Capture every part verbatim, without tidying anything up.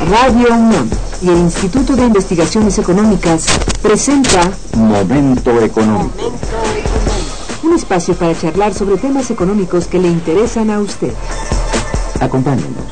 Radio UNAM y el Instituto de Investigaciones Económicas presenta Momento Económico. Un espacio para charlar sobre temas económicos que le interesan a usted. Acompáñenos.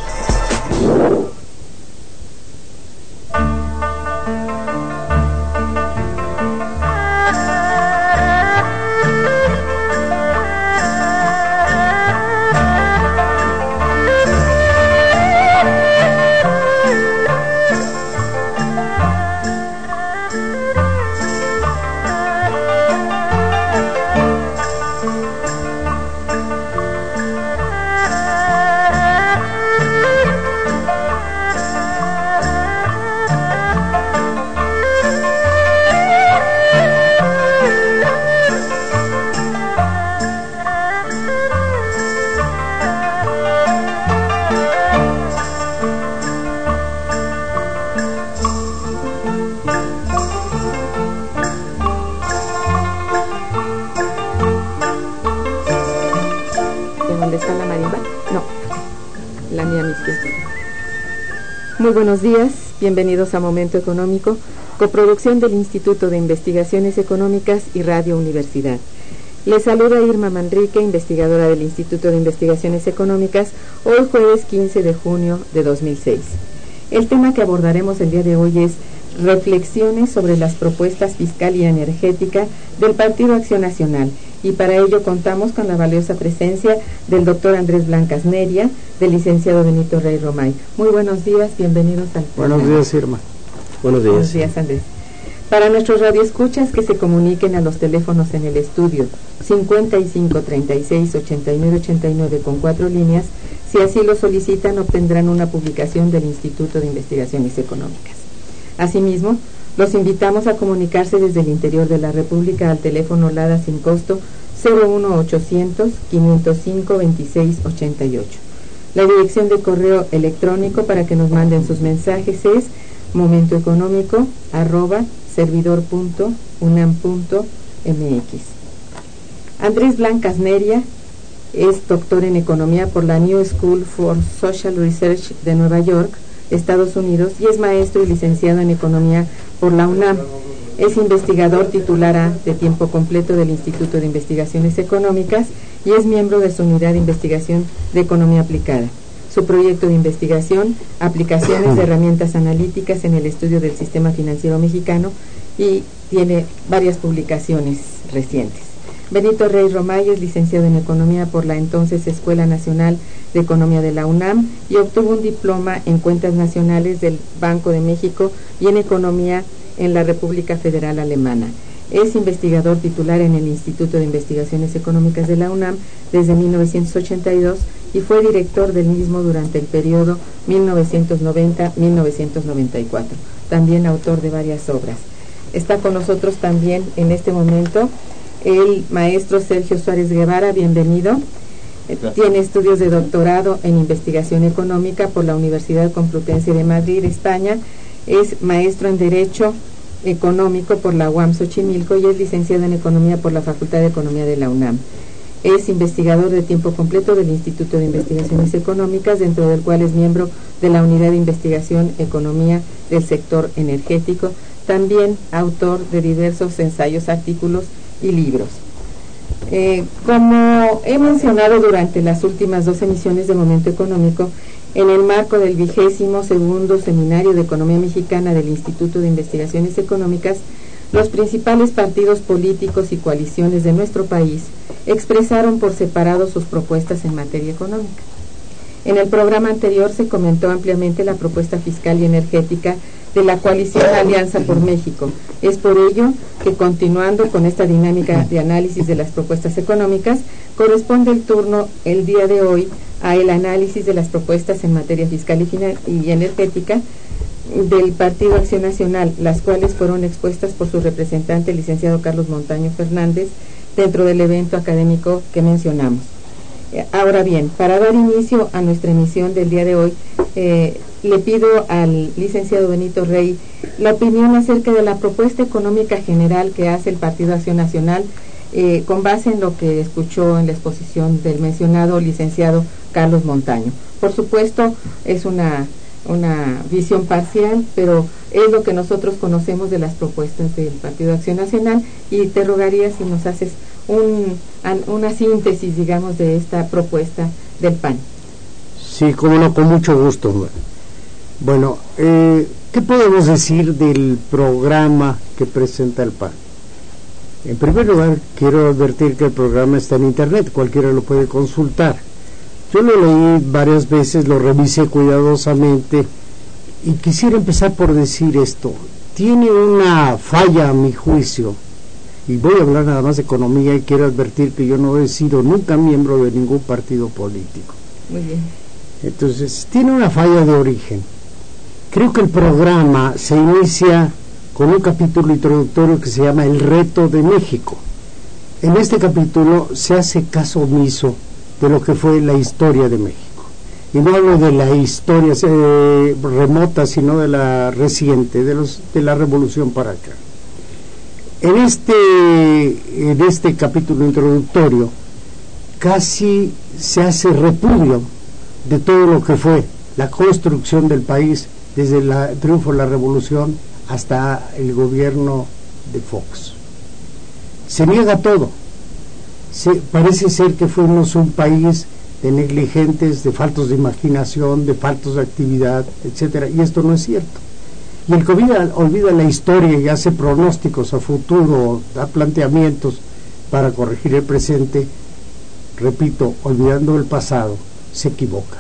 Muy buenos días, bienvenidos a Momento Económico, coproducción del Instituto de Investigaciones Económicas y Radio Universidad. Les saluda Irma Manrique, investigadora del Instituto de Investigaciones Económicas, hoy jueves quince de junio de dos mil seis. El tema que abordaremos el día de hoy es reflexiones sobre las propuestas fiscal y energética del Partido Acción Nacional, y para ello contamos con la valiosa presencia del doctor Andrés Blancas Neria, del licenciado Benito Rey Romay. Muy buenos días, bienvenidos al programa. Buenos días, Irma. Buenos días. Buenos días, Andrés. Para nuestros radioescuchas que se comuniquen a los teléfonos en el estudio cincuenta y cinco, treinta y seis, ochenta y nueve, ochenta y nueve con cuatro líneas, si así lo solicitan obtendrán una publicación del Instituto de Investigaciones Económicas. Asimismo, los invitamos a comunicarse desde el interior de la República al teléfono LADA sin costo cero uno ochocientos, quinientos cinco, veintiséis ochenta y ocho. La dirección de correo electrónico para que nos manden sus mensajes es momentoeconómico arroba servidor punto unam punto mx. Andrés Blancas Neria es doctor en Economía por la New School for Social Research de Nueva York, Estados Unidos, y es maestro y licenciado en Economía por la UNAM. Es investigador titular A de tiempo completo del Instituto de Investigaciones Económicas y es miembro de su unidad de investigación de Economía Aplicada. Su proyecto de investigación, aplicaciones de herramientas analíticas en el estudio del sistema financiero mexicano, y tiene varias publicaciones recientes. Benito Rey Romay es licenciado en Economía por la entonces Escuela Nacional de Economía de la UNAM y obtuvo un diploma en Cuentas Nacionales del Banco de México y en Economía en la República Federal Alemana. Es investigador titular en el Instituto de Investigaciones Económicas de la UNAM desde mil novecientos ochenta y dos y fue director del mismo durante el periodo mil novecientos noventa a mil novecientos noventa y cuatro. También autor de varias obras. Está con nosotros también en este momento el maestro Sergio Suárez Guevara, bienvenido. Gracias. Tiene estudios de doctorado en investigación económica por la Universidad Complutense de Madrid, España. Es maestro en Derecho Económico por la U A M Xochimilco y es licenciado en Economía por la Facultad de Economía de la UNAM. Es investigador de tiempo completo del Instituto de Investigaciones Económicas, dentro del cual es miembro de la Unidad de Investigación Economía del Sector Energético, también autor de diversos ensayos, artículos y libros. Eh, como he mencionado durante las últimas dos emisiones de Momento Económico, en el marco del vigésimo segundo Seminario de Economía Mexicana del Instituto de Investigaciones Económicas, los principales partidos políticos y coaliciones de nuestro país expresaron por separado sus propuestas en materia económica. En el programa anterior se comentó ampliamente la propuesta fiscal y energética de la coalición Alianza por México. Es por ello que, continuando con esta dinámica de análisis de las propuestas económicas, corresponde el turno el día de hoy a el análisis de las propuestas en materia fiscal y, final y energética del Partido Acción Nacional, las cuales fueron expuestas por su representante, el licenciado Carlos Montaño Fernández, dentro del evento académico que mencionamos. Ahora bien, para dar inicio a nuestra emisión del día de hoy, eh, le pido al licenciado Benito Rey la opinión acerca de la propuesta económica general que hace el Partido Acción Nacional, eh, con base en lo que escuchó en la exposición del mencionado licenciado Carlos Montaño. Por supuesto, es una una visión parcial, pero es lo que nosotros conocemos de las propuestas del Partido de Acción Nacional, y te rogaría si nos haces un, una síntesis, digamos, de esta propuesta del P A N. Sí, como no, con mucho gusto. Bueno, eh, ¿qué podemos decir del programa que presenta el P A N? En primer lugar, quiero advertir que el programa está en internet, cualquiera lo puede consultar. Yo lo leí varias veces, lo revisé cuidadosamente, y quisiera empezar por decir esto. Tiene una falla a mi juicio, y voy a hablar nada más de economía, y quiero advertir que yo no he sido nunca miembro de ningún partido político. Muy bien. Entonces, tiene una falla de origen. Creo que el programa se inicia con un capítulo introductorio que se llama El Reto de México. En este capítulo se hace caso omiso de lo que fue la historia de México. Y no hablo de la historia eh, remota, sino de la reciente, de, los, de la revolución para acá. En este, en este capítulo introductorio casi se hace repudio de todo lo que fue la construcción del país desde el triunfo de la revolución hasta el gobierno de Fox. Se niega todo. Se, parece ser que fuimos un país de negligentes, de faltos de imaginación, de faltos de actividad, etcétera, y esto no es cierto. Y el que olvida, olvida la historia y hace pronósticos a futuro, da planteamientos para corregir el presente, repito, olvidando el pasado, se equivoca.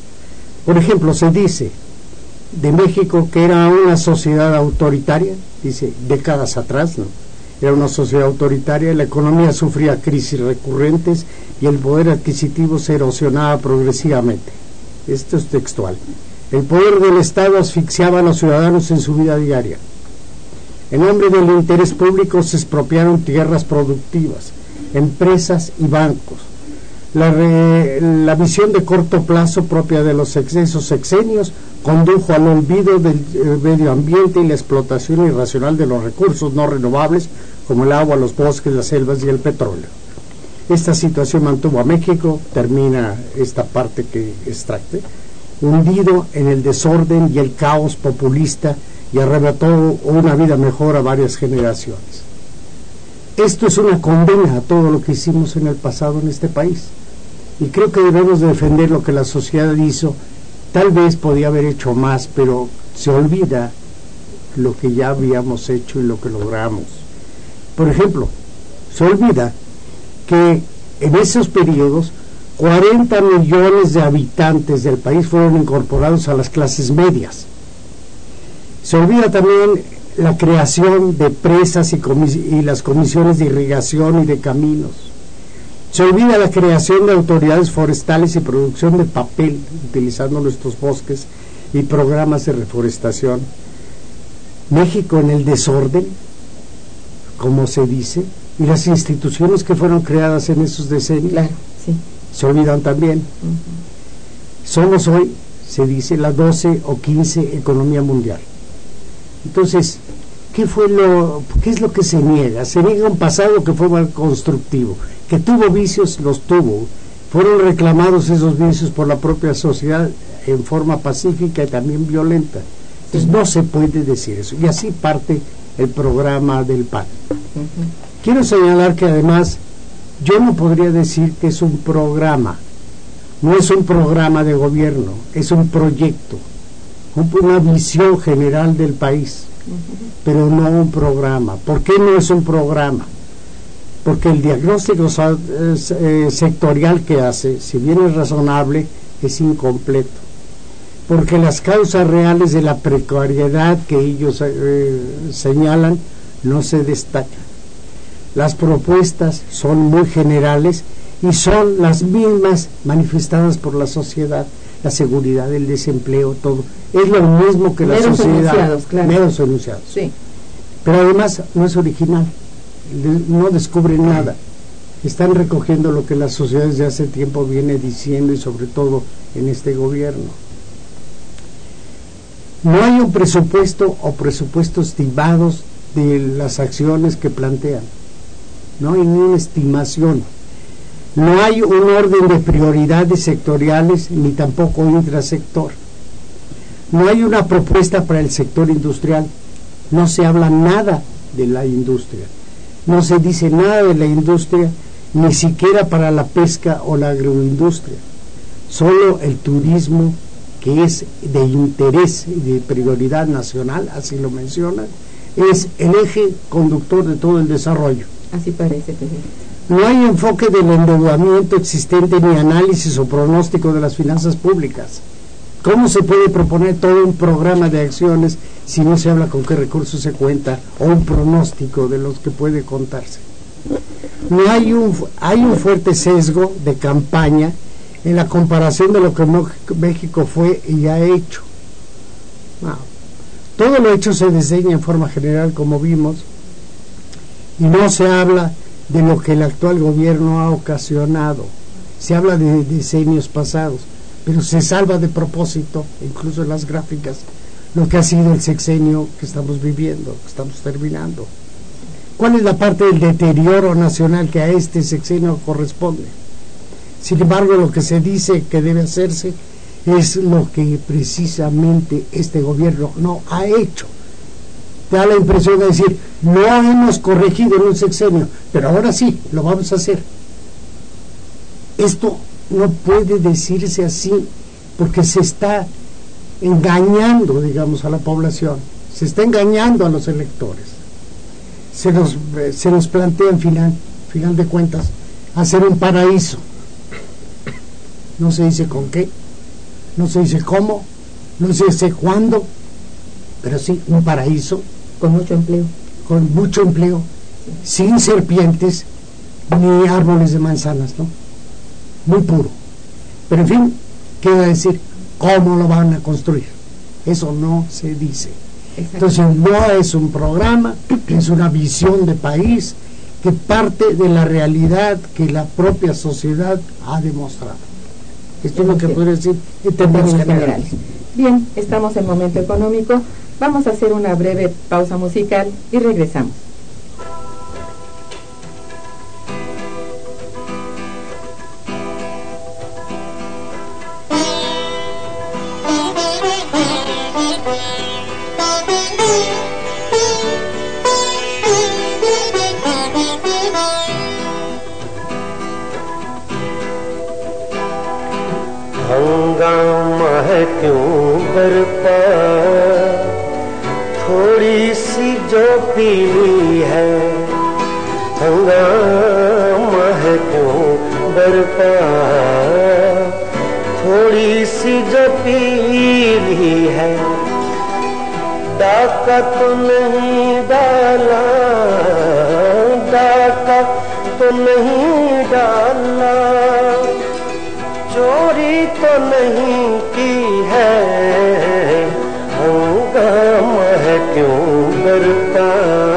Por ejemplo, se dice de México que era una sociedad autoritaria, dice décadas atrás, ¿no? Era una sociedad autoritaria, la economía sufría crisis recurrentes y el poder adquisitivo se erosionaba progresivamente. Esto es textual. El poder del Estado asfixiaba a los ciudadanos en su vida diaria. En nombre del interés público se expropiaron tierras productivas, empresas y bancos. La, re, la visión de corto plazo propia de los excesos sexenios condujo al olvido del eh, medio ambiente y la explotación irracional de los recursos no renovables como el agua, los bosques, las selvas y el petróleo. Esta situación mantuvo a México, termina esta parte que extracte, hundido en el desorden y el caos populista, y arrebató una vida mejor a varias generaciones. Esto es una condena a todo lo que hicimos en el pasado en este país, y creo que debemos defender lo que la sociedad hizo. Tal vez podía haber hecho más, pero se olvida lo que ya habíamos hecho y lo que logramos. Por ejemplo, se olvida que en esos periodos cuarenta millones de habitantes del país fueron incorporados a las clases medias. Se olvida también la creación de presas y, y las comisiones de irrigación y de caminos. Se olvida la creación de autoridades forestales y producción de papel, utilizando nuestros bosques y programas de reforestación. México en el desorden, como se dice, y las instituciones que fueron creadas en esos decenios, claro, sí, se olvidan también. Uh-huh. Somos hoy, se dice, la doce o quince economía mundial. Entonces, ¿qué fue lo, qué es lo que se niega? Se niega un pasado que fue mal constructivo, que tuvo vicios, los tuvo. Fueron reclamados esos vicios por la propia sociedad en forma pacífica y también violenta. Entonces, no se puede decir eso. Y así parte el programa del P A N. Uh-huh. Quiero señalar que además yo no podría decir que es un programa, no es un programa de gobierno, es un proyecto, una visión general del país, uh-huh, pero no un programa. ¿Por qué no es un programa? Porque el diagnóstico eh, sectorial que hace, si bien es razonable, es incompleto. Porque las causas reales de la precariedad que ellos eh, señalan no se destacan. Las propuestas son muy generales y son las mismas manifestadas por la sociedad, la seguridad, el desempleo, todo. Es lo mismo que la meros sociedad. Enunciados, claro. Meros enunciados. Sí. Pero además no es original, no descubren nada. Están recogiendo lo que la sociedad desde hace tiempo viene diciendo, y sobre todo en este gobierno. No hay un presupuesto o presupuestos estimados de las acciones que plantean. No hay ni una estimación. No hay un orden de prioridades sectoriales ni tampoco intrasector. No hay una propuesta para el sector industrial, no se habla nada de la industria, no se dice nada de la industria, ni siquiera para la pesca o la agroindustria, solo el turismo, que es de interés y de prioridad nacional, así lo mencionan, es el eje conductor de todo el desarrollo. Así parece, presidente. No hay enfoque del endeudamiento existente ni análisis o pronóstico de las finanzas públicas. ¿Cómo se puede proponer todo un programa de acciones si no se habla con qué recursos se cuenta o un pronóstico de los que puede contarse? No hay un, hay un fuerte sesgo de campaña en la comparación de lo que México fue y ha hecho. No. Todo lo hecho se diseña en forma general, como vimos, y no se habla de lo que el actual gobierno ha ocasionado. Se habla de decenios pasados, pero se salva de propósito, incluso en las gráficas, lo que ha sido el sexenio que estamos viviendo, que estamos terminando. ¿Cuál es la parte del deterioro nacional que a este sexenio corresponde? Sin embargo, lo que se dice que debe hacerse es lo que precisamente este gobierno no ha hecho. Da la impresión de decir, no hemos corregido en un sexenio, pero ahora sí, lo vamos a hacer. Esto no puede decirse así, porque se está engañando, digamos, a la población, se está engañando a los electores. Se nos, eh, se nos plantea en final, final de cuentas, hacer un paraíso. No se dice con qué, no se dice cómo, no se dice cuándo, pero sí un paraíso. Con mucho empleo. Con mucho empleo, sí. Sin serpientes ni árboles de manzanas, ¿no? Muy puro. Pero en fin, queda decir cómo lo van a construir. Eso no se dice. Entonces no es un programa, es una visión de país que parte de la realidad que la propia sociedad ha demostrado. Esto es lo que podría decir en términos generales. Bien, estamos en momento económico. Vamos a hacer una breve pausa musical y regresamos. हंगामा है क्यों बरपा, थोड़ी सी जो पीली है। हंगामा है क्यों बरपा, थोड़ी सी जो पीली है। डाका तो नहीं डाला, डाका तो नहीं डाला, चोरी तो नहीं की है। हंगामा है क्यों बरपा,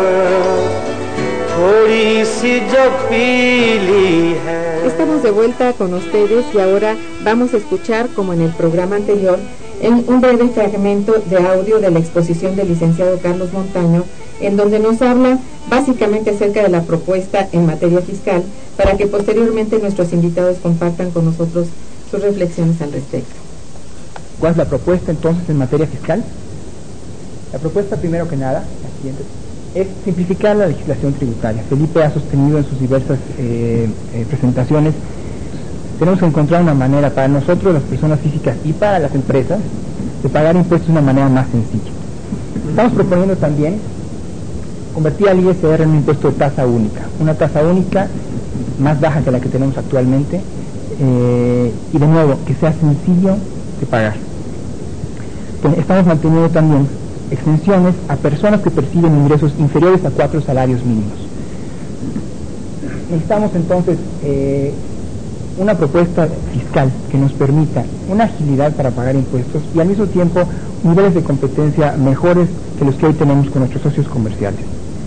थोड़ी सी जो पीली है। Estamos de vuelta con ustedes y ahora vamos a escuchar, como en el programa anterior, en un breve fragmento de audio de la exposición del licenciado Carlos Montaño, en donde nos habla básicamente acerca de la propuesta en materia fiscal, para que posteriormente nuestros invitados compartan con nosotros sus reflexiones al respecto. ¿Cuál es la propuesta entonces en materia fiscal? La propuesta, primero que nada, la siguiente, es simplificar la legislación tributaria. Felipe ha sostenido en sus diversas eh, eh, presentaciones, tenemos que encontrar una manera para nosotros, las personas físicas, y para las empresas, de pagar impuestos de una manera más sencilla. Estamos proponiendo también convertir al I S R en un impuesto de tasa única, una tasa única más baja que la que tenemos actualmente, eh, y de nuevo, que sea sencillo de pagar. Entonces, estamos manteniendo también exenciones a personas que perciben ingresos inferiores a cuatro salarios mínimos. Necesitamos entonces eh, una propuesta fiscal que nos permita una agilidad para pagar impuestos y al mismo tiempo niveles de competencia mejores que los que hoy tenemos con nuestros socios comerciales.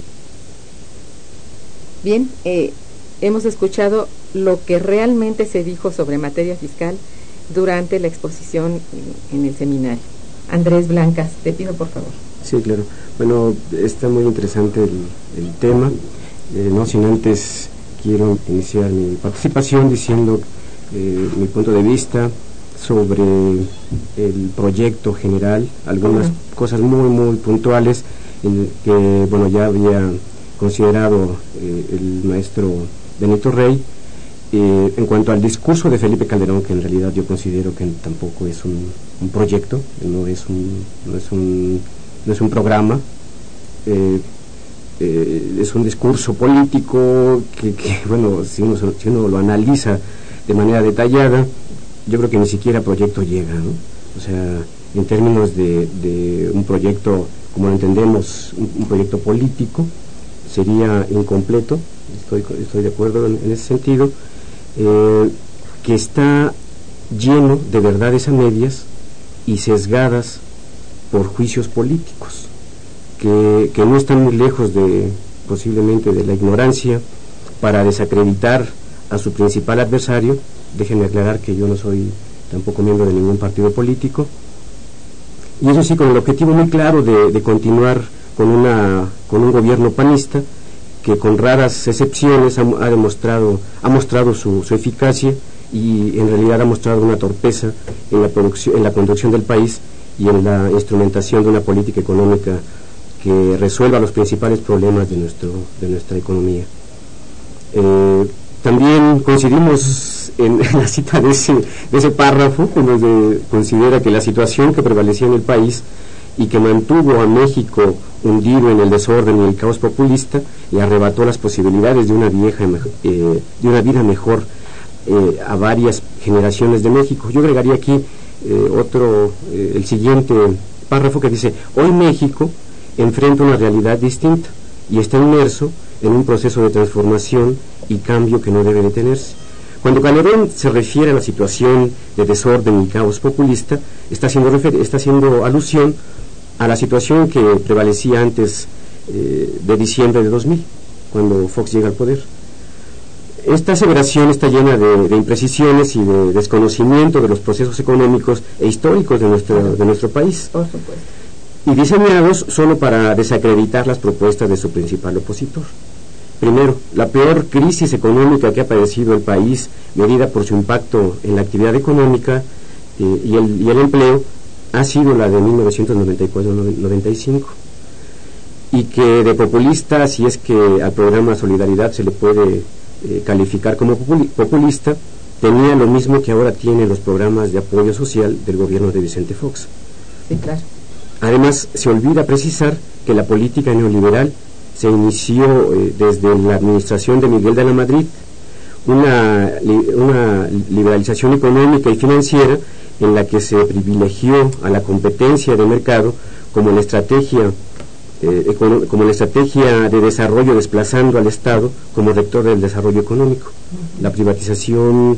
Bien, eh, hemos escuchado lo que realmente se dijo sobre materia fiscal durante la exposición en el seminario. Andrés Blancas, te pido por favor. Sí, claro. Bueno, está muy interesante el, el tema. Eh, no sin antes quiero iniciar mi participación diciendo eh, mi punto de vista sobre el proyecto general, algunas uh-huh. cosas muy, muy puntuales en que, bueno, ya había considerado eh, el maestro Benito Rey. Eh, en cuanto al discurso de Felipe Calderón, que en realidad yo considero que tampoco es un, un proyecto, no es un, no es un, no es un programa, eh, eh, es un discurso político que, que bueno, si uno, si uno lo analiza de manera detallada, yo creo que ni siquiera proyecto llega, ¿no? O sea, en términos de, de un proyecto, como lo entendemos, un, un proyecto político, sería incompleto, estoy, estoy de acuerdo en, en ese sentido. Eh, que está lleno de verdades a medias y sesgadas por juicios políticos, que, que no están muy lejos de, posiblemente, de la ignorancia para desacreditar a su principal adversario. Déjenme aclarar que yo no soy tampoco miembro de ningún partido político, y eso sí, con el objetivo muy claro de, de continuar con, una, con un gobierno panista, que con raras excepciones ha, ha demostrado, ha mostrado su, su eficacia, y en realidad ha mostrado una torpeza en la producción, en la conducción del país y en la instrumentación de una política económica que resuelva los principales problemas de nuestro, de nuestra economía. Eh, también coincidimos en, en la cita de ese, de ese párrafo, donde considera que la situación que prevalecía en el país y que mantuvo a México hundido en el desorden y el caos populista, le arrebató las posibilidades de una vieja eh, de una vida mejor eh, a varias generaciones de México. Yo agregaría aquí eh, otro, eh, el siguiente párrafo, que dice: hoy México enfrenta una realidad distinta y está inmerso en un proceso de transformación y cambio que no debe detenerse. Cuando Calderón se refiere a la situación de desorden y caos populista, está haciendo, refer- está haciendo alusión a la situación que prevalecía antes eh, de diciembre de dos mil, cuando Fox llega al poder. Esta aseveración está llena de, de imprecisiones y de desconocimiento de los procesos económicos e históricos de nuestro, de nuestro país, por supuesto, y diseñados solo para desacreditar las propuestas de su principal opositor. Primero, la peor crisis económica que ha padecido el país, medida por su impacto en la actividad económica eh, y, el, y el empleo, ha sido la de mil novecientos noventa y cuatro noventa y cinco, y que de populista, si es que al programa Solidaridad se le puede eh, calificar como populista, tenía lo mismo que ahora tienen los programas de apoyo social del gobierno de Vicente Fox. Sí, claro. Además, se olvida precisar que la política neoliberal se inició eh, desde la administración de Miguel de la Madrid, una, li, una liberalización económica y financiera en la que se privilegió a la competencia de mercado como la estrategia eh, econo- como la estrategia de desarrollo, desplazando al Estado como rector del desarrollo económico. La privatización,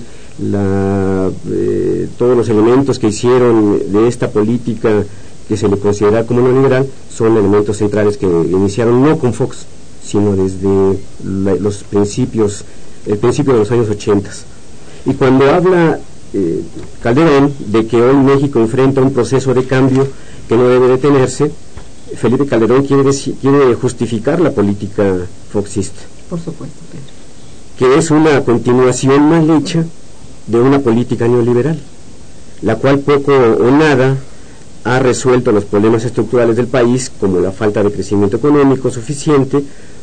la, eh, todos los elementos que hicieron de esta política que se le considera como neoliberal son elementos centrales que iniciaron no con Fox, sino desde la, los principios, el principio de los años ochenta. Y cuando habla eh, Calderón de que hoy México enfrenta un proceso de cambio que no debe detenerse, Felipe Calderón quiere, decir, quiere justificar la política foxista, por supuesto, Pedro, que es una continuación mal hecha de una política neoliberal, la cual poco o nada ha resuelto los problemas estructurales del país, como la falta de crecimiento económico suficiente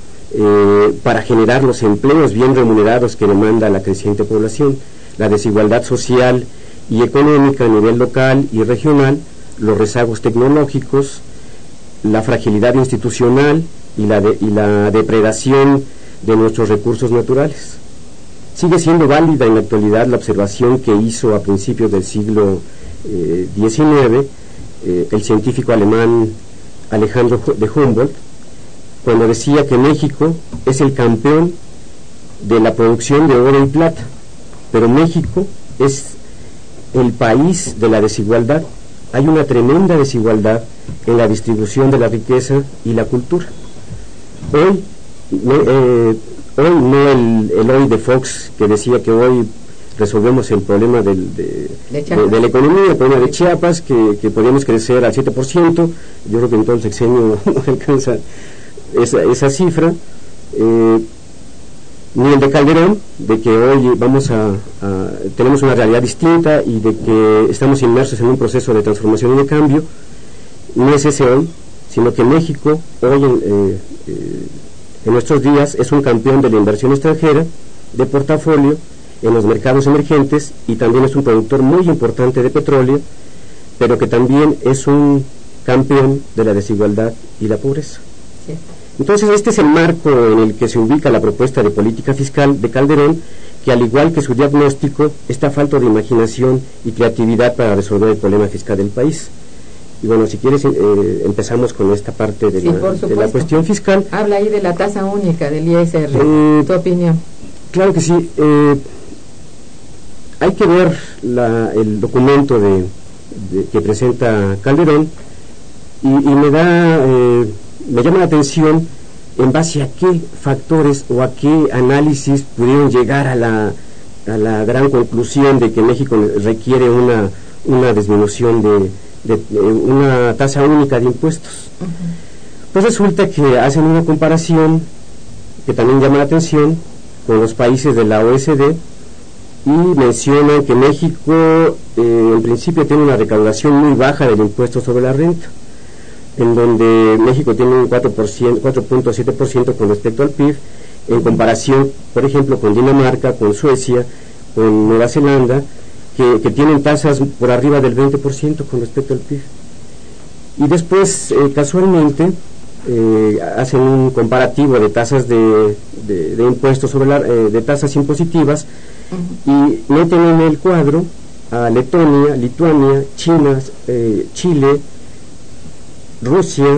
eh, para generar los empleos bien remunerados que demanda la creciente población, la desigualdad social y económica a nivel local y regional, los rezagos tecnológicos, la fragilidad institucional y la, de, y la depredación de nuestros recursos naturales. Sigue siendo válida en la actualidad la observación que hizo a principios del siglo eh, diecinueve eh, el científico alemán Alejandro de Humboldt, cuando decía que México es el campeón de la producción de oro y plata, pero México es el país de la desigualdad. Hay una tremenda desigualdad en la distribución de la riqueza y la cultura. Hoy, eh, hoy no el, el hoy de Fox, que decía que hoy resolvemos el problema del, de, de, de, de la economía, el problema de Chiapas, que, que podemos crecer al siete por ciento, yo creo que en todo el sexenio no alcanza esa, esa cifra. Eh, ni el de Calderón, de que hoy vamos a, a tenemos una realidad distinta y de que estamos inmersos en un proceso de transformación y de cambio. No es ese hoy, sino que México hoy en, eh, eh, en nuestros días es un campeón de la inversión extranjera, de portafolio en los mercados emergentes, y también es un productor muy importante de petróleo, pero que también es un campeón de la desigualdad y la pobreza. Sí. Entonces este es el marco en el que se ubica la propuesta de política fiscal de Calderón, que al igual que su diagnóstico está falto de imaginación y creatividad para resolver el problema fiscal del país. Y bueno, si quieres eh, empezamos con esta parte de, sí, la, de la cuestión fiscal. Habla ahí de la tasa única del I S R, eh, tu opinión. Claro que sí. Eh, hay que ver la, el documento de, de, que presenta Calderón y, y me da... Eh, me llama la atención en base a qué factores o a qué análisis pudieron llegar a la, a la gran conclusión de que México requiere una, una disminución de, de, de una tasa única de impuestos. Uh-huh. Pues resulta que hacen una comparación que también llama la atención con los países de la O E C D y mencionan que México eh, en principio tiene una recaudación muy baja del impuesto sobre la renta, en donde México tiene un cuatro punto siete por ciento con respecto al P I B, en comparación, por ejemplo, con Dinamarca, con Suecia, con Nueva Zelanda, que, que tienen tasas por arriba del veinte por ciento con respecto al P I B. Y después, eh, casualmente, eh, hacen un comparativo de tasas de, de, de impuestos sobre la, eh, de tasas impositivas, uh-huh. y meten en el cuadro a Letonia, Lituania, China, eh, Chile, Rusia,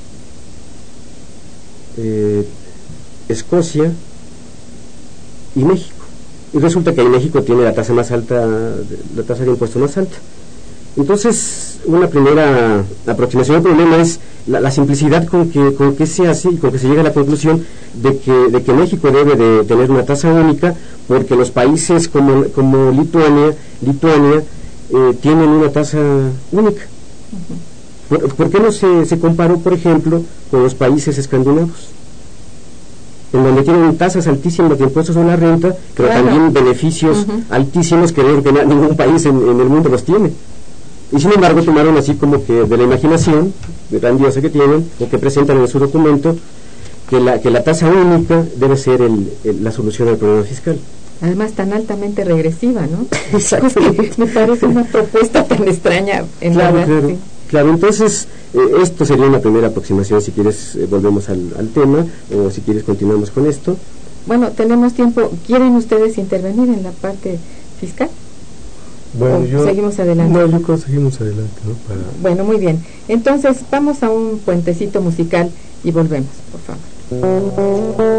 eh, Escocia y México. Y resulta que ahí México tiene la tasa más alta, la tasa de impuestos más alta. Entonces, una primera aproximación al problema es la, la simplicidad con que, con que se hace y con que se llega a la conclusión de que, de que México debe de tener una tasa única, porque los países como, como Lituania, Lituania eh, tienen una tasa única. Uh-huh. ¿Por, ¿Por qué no se, se comparó, por ejemplo, con los países escandinavos, en donde tienen tasas altísimas de impuestos sobre la renta, pero claro, también beneficios uh-huh. altísimos que creo que na, ningún país en, en el mundo los tiene? Y sin embargo tomaron así como que de la imaginación grandiosa que tienen, o que presentan en su documento, que la, que la tasa única debe ser el, el, la solución al problema fiscal. Además tan altamente regresiva, ¿no? Exactamente. Me parece una propuesta tan extraña en claro, la claro. Sí. Claro, entonces, eh, esto sería una primera aproximación. Si quieres, eh, volvemos al, al tema, o si quieres, continuamos con esto. Bueno, tenemos tiempo. ¿Quieren ustedes intervenir en la parte fiscal? Bueno, yo... ¿Seguimos adelante? No, yo creo que seguimos adelante, ¿no? Para... Bueno, muy bien. Entonces, vamos a un puentecito musical y volvemos, por favor.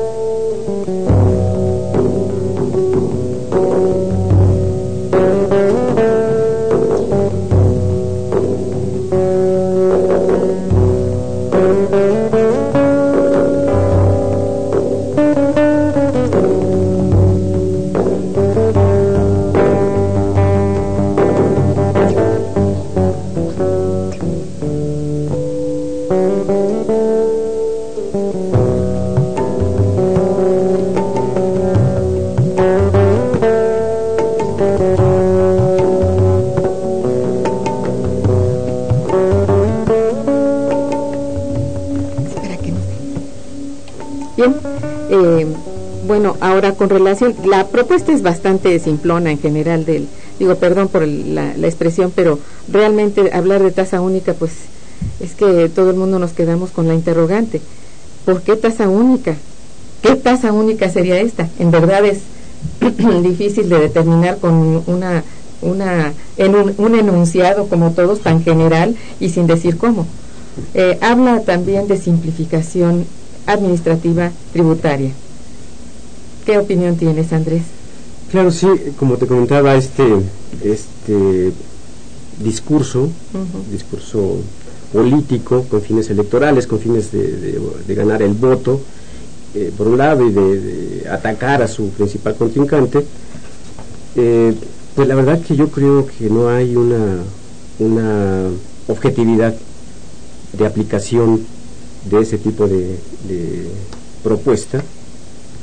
Bien, eh, bueno, ahora con relación, la propuesta es bastante simplona en general del, digo, perdón por el, la, la expresión, pero realmente hablar de tasa única, pues es que todo el mundo nos quedamos con la interrogante. ¿Por qué tasa única? ¿Qué tasa única sería esta? En verdad es difícil de determinar con una, una en un, un enunciado como todos tan general y sin decir cómo. Eh, habla también de simplificación administrativa tributaria. ¿Qué opinión tienes, Andrés? Claro, sí, como te comentaba, este este discurso, uh-huh. discurso político con fines electorales, con fines de, de, de ganar el voto, eh, por un lado, y de, de atacar a su principal contrincante, eh, pues la verdad que yo creo que no hay una, una objetividad de aplicación de ese tipo de, de propuesta,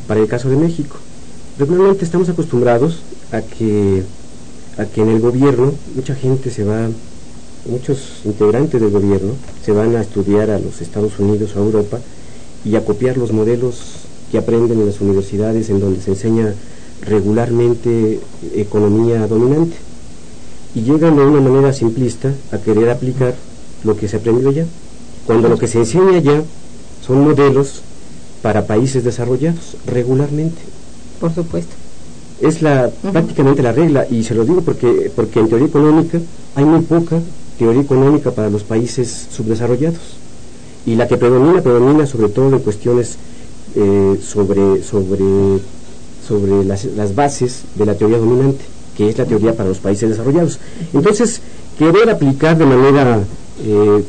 para el caso de México. Regularmente estamos acostumbrados a que, a que en el gobierno mucha gente se va, muchos integrantes del gobierno se van a estudiar a los Estados Unidos o a Europa y a copiar los modelos que aprenden en las universidades, en donde se enseña regularmente economía dominante, y llegan de una manera simplista a querer aplicar lo que se aprendió allá, cuando lo que se enseña allá son modelos para países desarrollados regularmente. Por supuesto. Es la uh-huh. prácticamente la regla, y se lo digo porque porque en teoría económica hay muy poca teoría económica para los países subdesarrollados, y la que predomina predomina sobre todo en cuestiones eh, sobre sobre sobre las, las bases de la teoría dominante, que es la teoría para los países desarrollados. Entonces, querer aplicar de manera eh,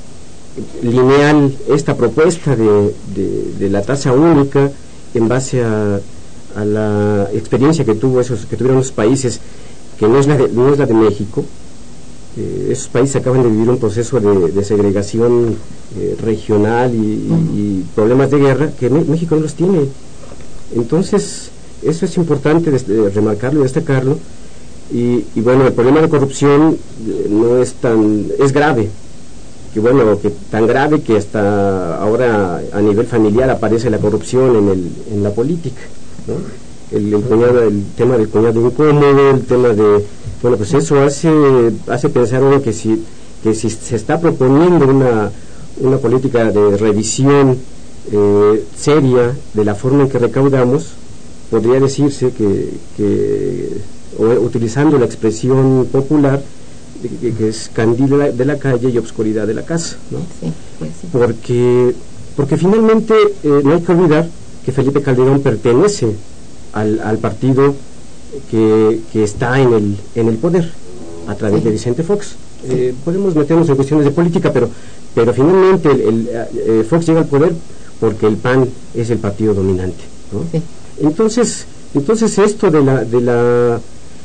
lineal esta propuesta de, de, de la tasa única en base a, a la experiencia que tuvo esos que tuvieron esos países, que no es la de, no es la de México. Eh, esos países acaban de vivir un proceso de, de segregación eh, regional y, y, y problemas de guerra que México no los tiene. Entonces, eso es importante de, de remarcarlo y destacarlo. Y, y bueno, el problema de corrupción eh, no es tan, es grave, que bueno, que tan grave que hasta ahora a nivel familiar aparece la corrupción en el, en la política, ¿no? El, el cuñado, el tema del cuñado incómodo, el tema de, bueno, pues eso hace, hace pensar uno que si, que si se está proponiendo una, una política de revisión eh, seria de la forma en que recaudamos, podría decirse que, que o, utilizando la expresión popular, que, que es candil de la, de la calle y obscuridad de la casa, ¿no? Sí, pues sí. Porque, porque finalmente eh, no hay que olvidar que Felipe Calderón pertenece al, al partido que, que está en el, en el poder, a través sí. de Vicente Fox. Eh, podemos meternos en cuestiones de política, pero, pero finalmente el, el, eh, Fox llega al poder porque el P A N es el partido dominante, ¿no? Sí. Entonces, entonces esto de la, de la,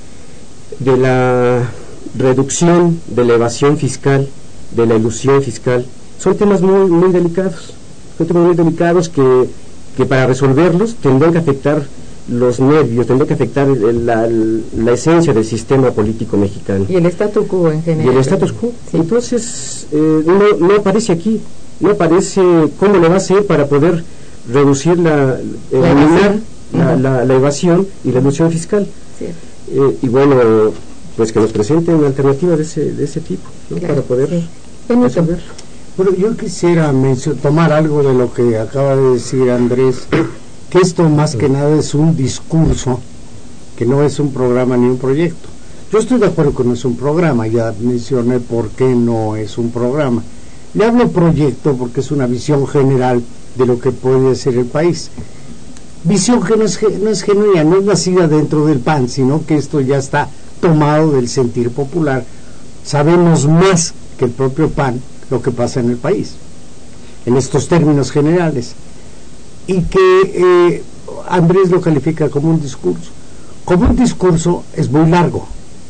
de la reducción de la evasión fiscal, de la ilusión fiscal, son temas muy, muy delicados, son temas muy delicados que, que para resolverlos tendrán que afectar los nervios, tendrán que afectar el, la, la esencia del sistema político mexicano. Y el status quo en general. Y el status quo. Sí. Entonces, eh, no, no aparece aquí, no aparece cómo le va a hacer para poder reducir la, eliminar la, la, la evasión y la ilusión fiscal. Sí. Eh, y bueno, pues que nos presenten alternativas de ese, de ese tipo, ¿no? Claro, para poder sí. resolver. Bueno, yo quisiera tomar algo de lo que acaba de decir Andrés, que esto más que nada es un discurso, que no es un programa ni un proyecto. Yo estoy de acuerdo que no es un programa, ya mencioné por qué no es un programa. Le hablo proyecto porque es una visión general de lo que puede ser el país. Visión que no es, no es genuina, no es nacida dentro del P A N, sino que esto ya está tomado del sentir popular. Sabemos más que el propio P A N lo que pasa en el país, en estos términos generales, y que eh, Andrés lo califica como un discurso. Como un discurso es muy largo,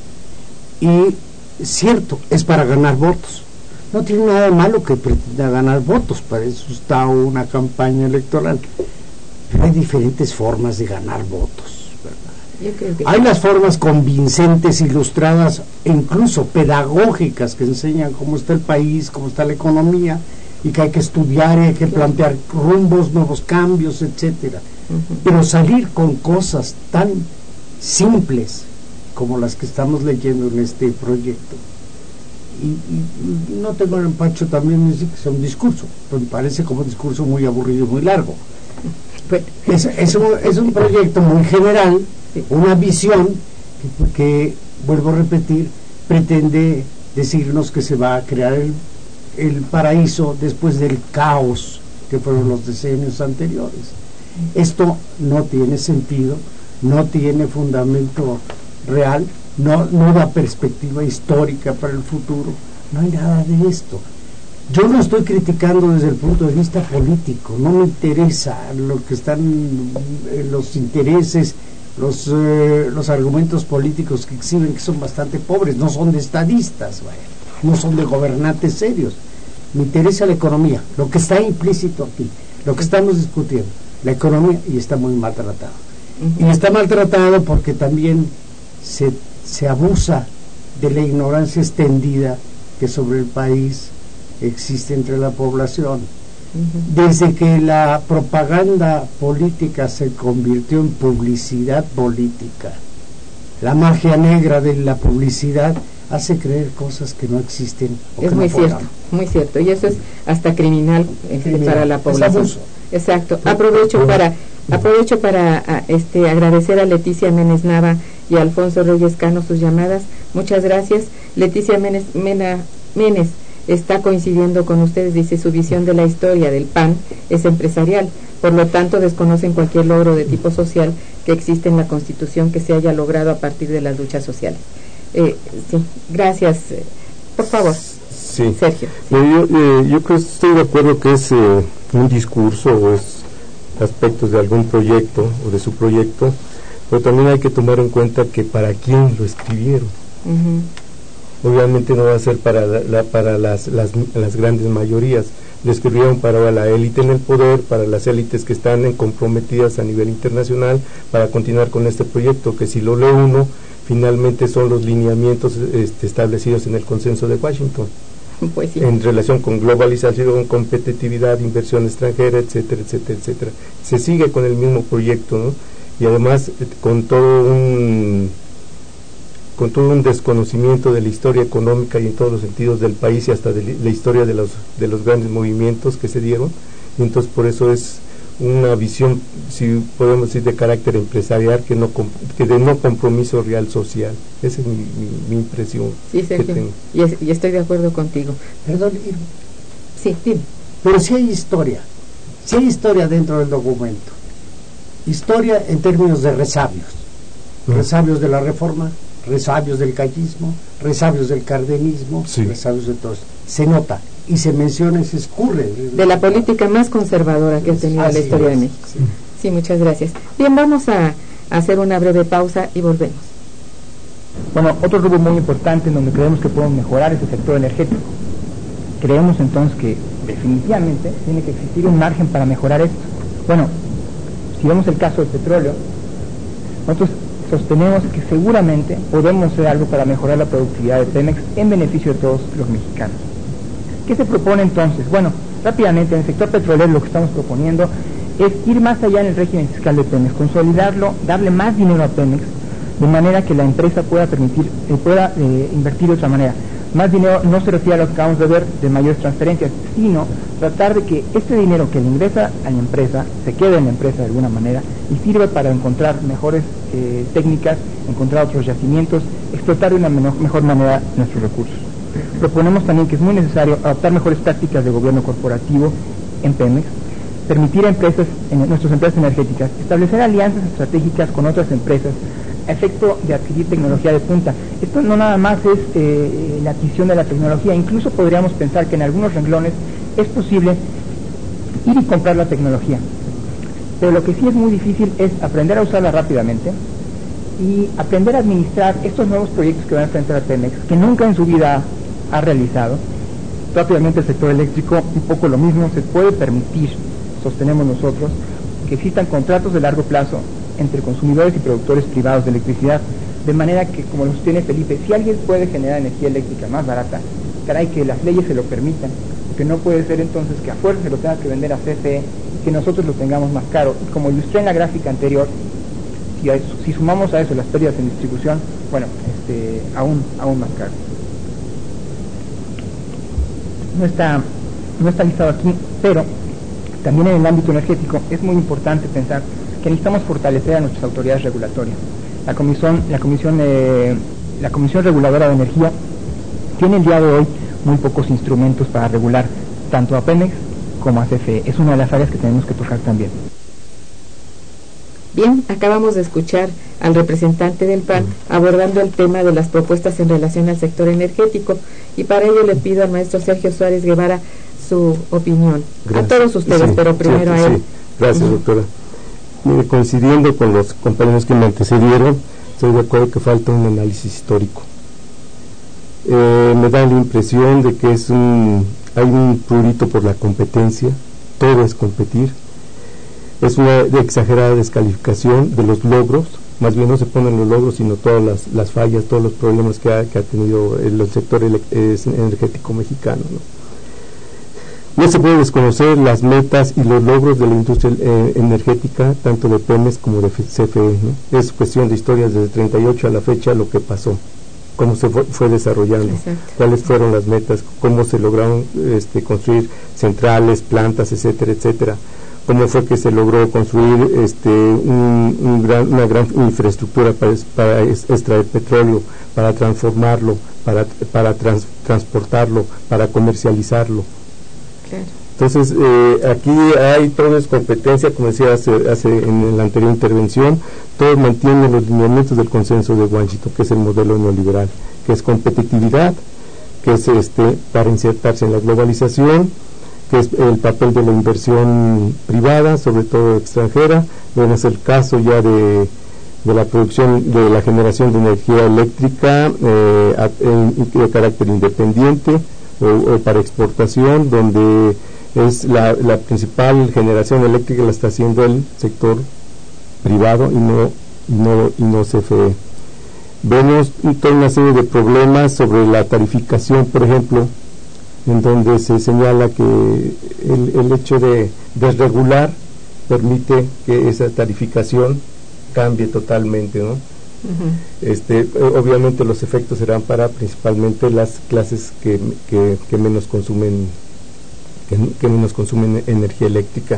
y cierto, es para ganar votos. No tiene nada de malo que pretenda ganar votos, para eso está una campaña electoral. Pero hay diferentes formas de ganar votos, ¿verdad? Yo creo que hay las formas convincentes, ilustradas e incluso pedagógicas, que enseñan cómo está el país, cómo está la economía, y que hay que estudiar y hay que plantear rumbos, nuevos cambios, etcétera. Uh-huh. Pero salir con cosas tan simples como las que estamos leyendo en este proyecto, y, y, y no tengo el empacho también decir que sea un discurso, pero me parece como un discurso muy aburrido y muy largo. Es, es, un, es un proyecto muy general, una visión que, que, vuelvo a repetir, pretende decirnos que se va a crear el, el paraíso después del caos que fueron los decenios anteriores. Esto no tiene sentido, no tiene fundamento real, no, no da perspectiva histórica para el futuro, no hay nada de esto. Yo no estoy criticando desde el punto de vista político, no me interesa lo que están eh, los intereses, los eh, los argumentos políticos que exhiben, que son bastante pobres, no son de estadistas, vaya, no son de gobernantes serios. Me interesa la economía, lo que está implícito aquí, lo que estamos discutiendo. la economía, y está muy maltratado. Uh-huh. Y está maltratado porque también se, se abusa de la ignorancia extendida que sobre el país existe entre la población. Uh-huh. Desde que la propaganda política se convirtió en publicidad política, la magia negra de la publicidad hace creer cosas que no existen. Es muy no cierto, muy cierto, y eso es hasta criminal, este, criminal. Para la población. Exacto. Aprovecho para aprovecho para a, este agradecer a Leticia Menes Nava y a Alfonso Reyes Cano sus llamadas. Muchas gracias. Leticia Menes, Mena, Menes está coincidiendo con ustedes, dice, su visión de la historia del P A N es empresarial, por lo tanto desconocen cualquier logro de tipo social que existe en la Constitución que se haya logrado a partir de las luchas sociales. Eh, sí, gracias. Por favor, sí. Sergio. Sí. Eh, yo, eh, yo creo que estoy de acuerdo que es eh, un discurso o es aspectos de algún proyecto o de su proyecto, pero también hay que tomar en cuenta que para quién lo escribieron. Uh-huh. Obviamente no va a ser para, la, la, para las, las, las grandes mayorías. Lo escribieron para la élite en el poder, para las élites que están comprometidas a nivel internacional, para continuar con este proyecto, que si lo lee uno, finalmente son los lineamientos este, establecidos en el consenso de Washington. Pues sí. En relación con globalización, competitividad, inversión extranjera, etcétera, etcétera, etcétera. Se sigue con el mismo proyecto, ¿no? Y además con todo un con todo un desconocimiento de la historia económica y en todos los sentidos del país y hasta de la historia de los de los grandes movimientos que se dieron. Y entonces por eso es una visión, si podemos decir, de carácter empresarial, que no que de no compromiso real social. Esa es mi, mi, mi impresión. Sí, Sergio, que tengo. Y, es, y estoy de acuerdo contigo. Perdón, sí, dime. Pero sí hay historia, sí hay historia dentro del documento. Historia en términos de resabios, ¿no? Resabios de la Reforma, resabios del callismo, resabios del cardenismo, sí. Resabios de todos. Se nota y se menciona y se escurre de la política más conservadora que ha tenido la historia de México. Sí. Sí, muchas gracias. Bien, vamos a, a hacer una breve pausa y volvemos. Bueno, otro rubro muy importante en donde creemos que podemos mejorar es el sector energético. Creemos entonces que definitivamente tiene que existir un margen para mejorar esto. Bueno, si vemos el caso del petróleo, nosotros sostenemos que seguramente podemos hacer algo para mejorar la productividad de Pemex en beneficio de todos los mexicanos. ¿Qué se propone entonces? Bueno, rápidamente en el sector petrolero lo que estamos proponiendo es ir más allá en el régimen fiscal de Pemex, consolidarlo, darle más dinero a Pemex, de manera que la empresa pueda permitir, eh, pueda eh, invertir de otra manera. Más dinero no se refiere a lo que acabamos de ver de mayores transferencias, sino tratar de que este dinero que le ingresa a la empresa se quede en la empresa de alguna manera y sirve para encontrar mejores eh, técnicas, encontrar otros yacimientos, explotar de una menor, mejor manera nuestros recursos. Proponemos también que es muy necesario adoptar mejores prácticas de gobierno corporativo en Pemex, permitir a empresas, en nuestras empresas energéticas, establecer alianzas estratégicas con otras empresas a efecto de adquirir tecnología de punta. Esto no nada más es eh, la adquisición de la tecnología, incluso podríamos pensar que en algunos renglones es posible ir y comprar la tecnología. Pero lo que sí es muy difícil es aprender a usarla rápidamente y aprender a administrar estos nuevos proyectos que van a enfrentar a Pemex, que nunca en su vida ha realizado. Rápidamente el sector eléctrico, un poco lo mismo, se puede permitir, sostenemos nosotros, que existan contratos de largo plazo entre consumidores y productores privados de electricidad, de manera que, como lo sostiene Felipe, si alguien puede generar energía eléctrica más barata, caray, que las leyes se lo permitan, porque no puede ser entonces que a fuerza se lo tenga que vender a C F E y que nosotros lo tengamos más caro. Y como ilustré en la gráfica anterior, si, a eso, si sumamos a eso las pérdidas en distribución, bueno, este, aún, aún más caro. No está, no está listado aquí, pero también en el ámbito energético es muy importante pensar que necesitamos fortalecer a nuestras autoridades regulatorias. La Comisión, la Comisión, eh, la Comisión Reguladora de Energía tiene el día de hoy muy pocos instrumentos para regular tanto a Pemex como a C F E. Es una de las áreas que tenemos que tocar también. Bien, acabamos de escuchar al representante del P A N abordando el tema de las propuestas en relación al sector energético, y para ello le pido al maestro Sergio Suárez Guevara su opinión. Gracias. A todos ustedes, sí, pero primero sí, a él. Sí. Gracias, uh-huh. doctora. Mire, coincidiendo con los compañeros que me antecedieron, estoy de acuerdo que falta un análisis histórico. Eh, me da la impresión de que es un, hay un prurito por la competencia, todo es competir. es una exagerada descalificación de los logros. Más bien no se ponen los logros, sino todas las, las fallas, todos los problemas que ha, que ha tenido el, el sector ele- energético mexicano, ¿no? No se puede desconocer las metas y los logros de la industria eh, energética, tanto de Pemex como de C F E, ¿no? Es cuestión de historia desde el treinta y ocho a la fecha, lo que pasó, cómo se fue, fue desarrollando, Exacto. cuáles fueron las metas, cómo se lograron este, construir centrales, plantas, etcétera, etcétera. Cómo fue que se logró construir este, un, un gran, una gran infraestructura para, para extraer petróleo, para transformarlo, para, para trans, transportarlo, para comercializarlo. Claro. Entonces, eh, aquí hay todo es competencia, como decía hace, hace en la anterior intervención, todos mantienen los lineamientos del consenso de Washington, que es el modelo neoliberal, que es competitividad, que es este para insertarse en la globalización, que es el papel de la inversión privada, sobre todo extranjera. Bueno, es el caso ya de, de la producción, de la generación de energía eléctrica eh, a, en, de carácter independiente o, o para exportación, donde es la, la principal generación eléctrica la está haciendo el sector privado y no, no, y no C F E. Vemos toda una serie de problemas sobre la tarificación, por ejemplo, en donde se señala que el, el hecho de desregular permite que esa tarificación cambie totalmente, ¿no? Uh-huh. Este, obviamente los efectos serán para principalmente las clases que, que, que menos consumen que, que menos consumen energía eléctrica.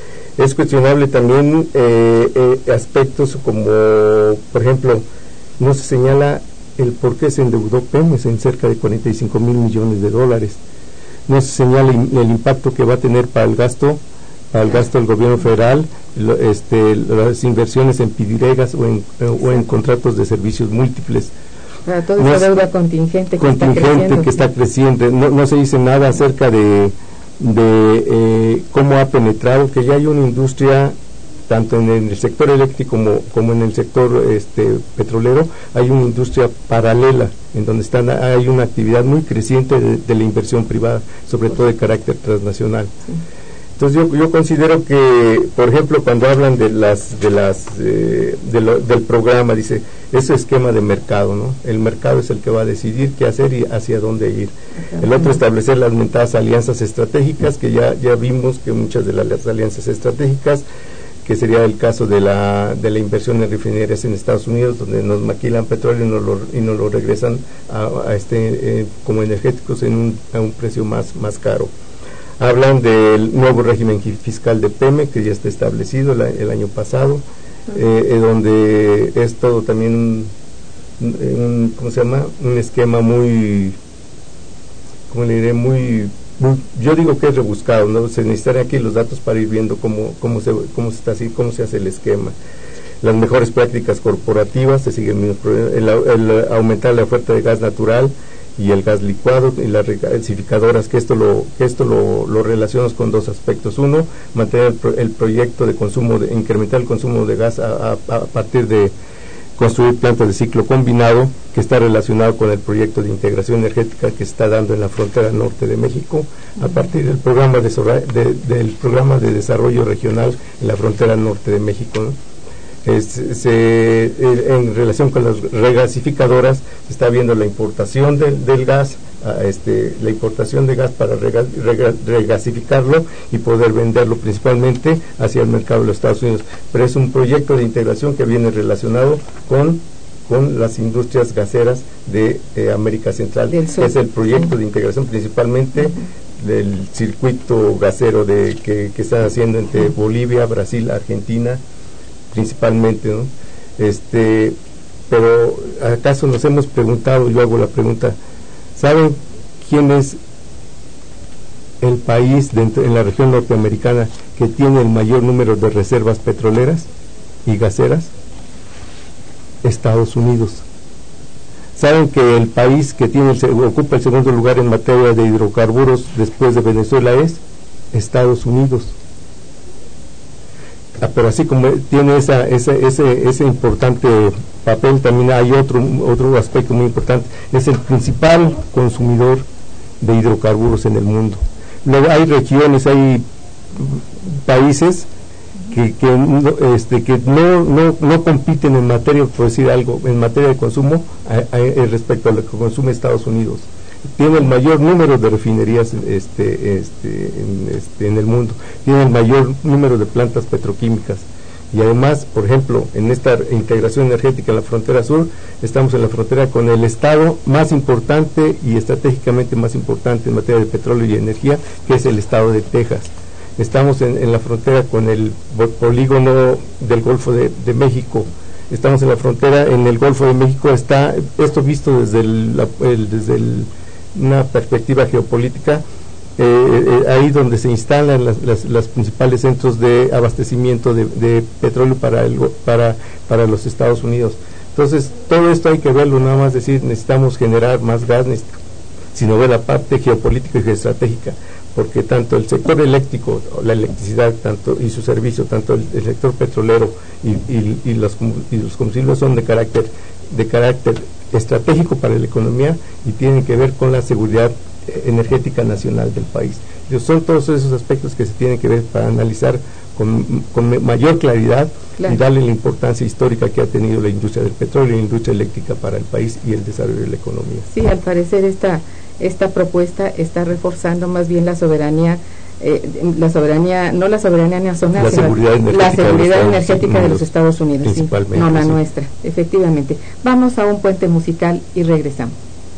Es cuestionable también eh, eh, aspectos como, por ejemplo, no se señala el por qué se endeudó Pemex en cerca de cuarenta y cinco mil millones de dólares. No se señala in, el impacto que va a tener para el gasto, para el gasto del gobierno federal, lo, este, las inversiones en pidiregas o en, eh, o en contratos de servicios múltiples. Para toda no esa deuda contingente que contingente está creciendo. que está creciendo. No, no se dice nada acerca de, de eh, cómo ha penetrado, que ya hay una industria tanto en el sector eléctrico como, como en el sector este, petrolero, hay una industria paralela en donde están, hay una actividad muy creciente de, de la inversión privada, sobre todo de carácter transnacional. Sí. Entonces yo, yo considero que, por ejemplo, cuando hablan de las de las eh, de lo, del programa, dice, ese esquema de mercado, ¿no? El mercado es el que va a decidir qué hacer y hacia dónde ir. Okay. El otro, establecer las mentadas alianzas estratégicas, que ya ya vimos que muchas de las alianzas estratégicas, que sería el caso de la de la inversión en refinerías en Estados Unidos, donde nos maquilan petróleo y nos lo, y nos lo regresan a, a este eh, como energéticos en un, a un precio más, más caro. Hablan del nuevo régimen fiscal de Pemex, que ya está establecido la, el año pasado, uh-huh. eh, eh, donde es todo también un, un, ¿cómo se llama? Un esquema muy, ¿cómo le diré? Muy, muy, yo digo que es rebuscado, ¿no? Se necesitan aquí los datos para ir viendo cómo, cómo se, cómo se está así, cómo se hace el esquema. Las mejores prácticas corporativas, se siguen el, el, el aumentar la oferta de gas natural y el gas licuado y las regasificadoras, que esto lo que esto lo, lo relacionamos con dos aspectos. Uno, mantener el, pro, el proyecto de consumo, de incrementar el consumo de gas a, a, a partir de construir plantas de ciclo combinado, que está relacionado con el proyecto de integración energética que se está dando en la frontera norte de México, a partir del programa de, de, del programa de desarrollo regional en la frontera norte de México, ¿no? Es, se, en relación con las regasificadoras, se está viendo la importación del, del gas, a este, la importación de gas para rega, rega, regasificarlo y poder venderlo principalmente hacia el mercado de los Estados Unidos. Pero es un proyecto de integración que viene relacionado con, con las industrias gaseras de eh, América Central. Es el proyecto de integración principalmente uh-huh. del circuito gasero de, que, que están haciendo entre uh-huh. Bolivia, Brasil, Argentina, principalmente, ¿no? Este, pero ¿acaso nos hemos preguntado, yo hago la pregunta, ¿saben quién es el país dentro, en la región norteamericana que tiene el mayor número de reservas petroleras y gaseras? Estados Unidos. ¿Saben que el país que tiene el, ocupa el segundo lugar en materia de hidrocarburos después de Venezuela es Estados Unidos? Ah, pero así como tiene esa, ese, ese, ese importante papel, también hay otro, otro aspecto muy importante, es el principal consumidor de hidrocarburos en el mundo. Luego hay regiones, hay países que, que, no, este, que no, no, no compiten en materia, por decir algo, en materia de consumo a, a, respecto a lo que consume Estados Unidos. Tiene el mayor número de refinerías este, este, en, este, en el mundo, tiene el mayor número de plantas petroquímicas, y además, por ejemplo, en esta integración energética en la frontera sur, estamos en la frontera con el estado más importante y estratégicamente más importante en materia de petróleo y energía, que es el estado de Texas. Estamos en, en la frontera con el polígono del Golfo de, de México. Estamos en la frontera, en el Golfo de México está, esto visto desde, el, la, el, desde el, una perspectiva geopolítica, eh, eh, ahí donde se instalan las, las, las principales centros de abastecimiento de, de petróleo para, el, para, para los Estados Unidos. Entonces, todo esto hay que verlo, nada más decir, necesitamos generar más gas, sino ver la parte geopolítica y geoestratégica, porque tanto el sector eléctrico, la electricidad tanto y su servicio, tanto el, el sector petrolero y, y, y, los, y los combustibles son de carácter de carácter estratégico para la economía y tienen que ver con la seguridad energética nacional del país. Y son todos esos aspectos que se tienen que ver para analizar con, con mayor claridad, claro, y darle la importancia histórica que ha tenido la industria del petróleo y la industria eléctrica para el país y el desarrollo de la economía. Sí, al parecer esta esta propuesta está reforzando más bien la soberanía, eh, la soberanía, no la soberanía nacional, la sino seguridad energética, la seguridad de, los energética de los Estados Unidos, principalmente, sí, no la sí. nuestra, efectivamente. Vamos a un puente musical y regresamos.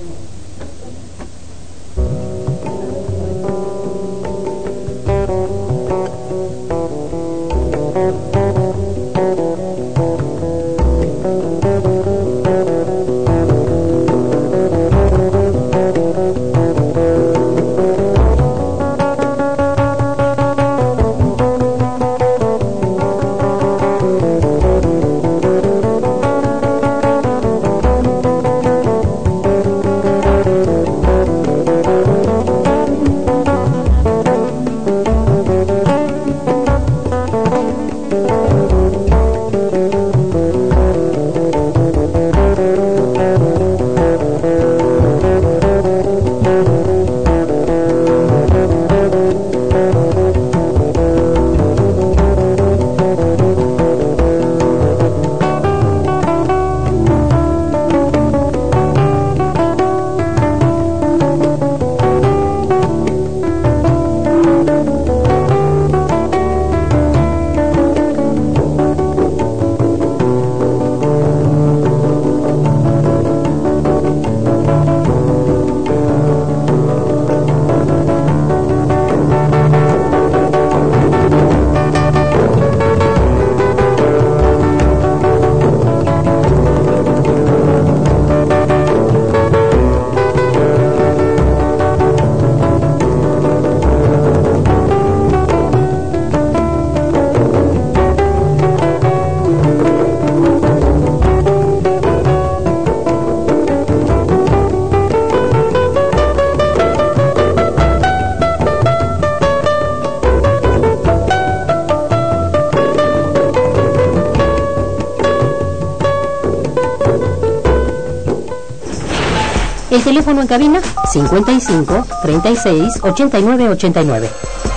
El teléfono en cabina cincuenta y cinco, treinta y seis, ochenta y nueve, ochenta y nueve.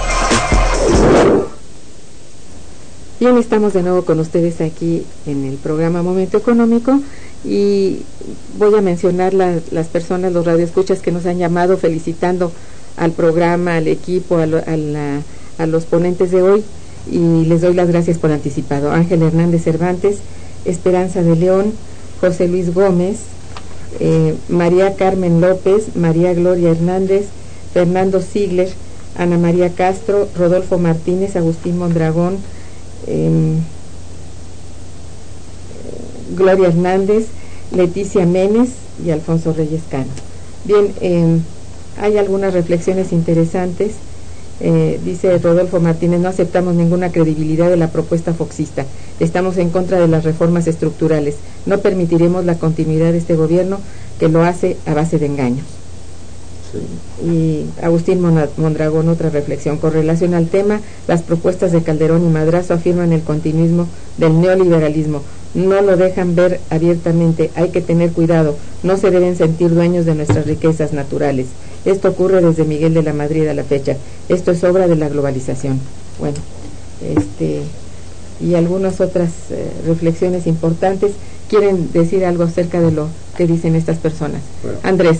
Bien, estamos de nuevo con ustedes aquí en el programa Momento Económico y voy a mencionar la, las personas, los radioescuchas que nos han llamado felicitando al programa, al equipo, a, lo, a, la, a los ponentes de hoy, y les doy las gracias por anticipado. Ángel Hernández Cervantes, Esperanza de León, José Luis Gómez, eh, María Carmen López, María Gloria Hernández, Fernando Ziegler, Ana María Castro, Rodolfo Martínez, Agustín Mondragón, eh, Gloria Hernández, Leticia Menes y Alfonso Reyes Cano. Bien, eh, hay algunas reflexiones interesantes. Eh, dice Rodolfo Martínez: no aceptamos ninguna credibilidad de la propuesta foxista, estamos en contra de las reformas estructurales, no permitiremos la continuidad de este gobierno que lo hace a base de engaños. Sí. Y Agustín Mondragón, otra reflexión con relación al tema: las propuestas de Calderón y Madrazo afirman el continuismo del neoliberalismo, no lo dejan ver abiertamente, hay que tener cuidado, no se deben sentir dueños de nuestras riquezas naturales. Esto ocurre desde Miguel de la Madrid a la fecha. Esto es obra de la globalización. Bueno, este, y algunas otras eh, reflexiones importantes. ¿Quieren decir algo acerca de lo que dicen estas personas? Bueno. Andrés.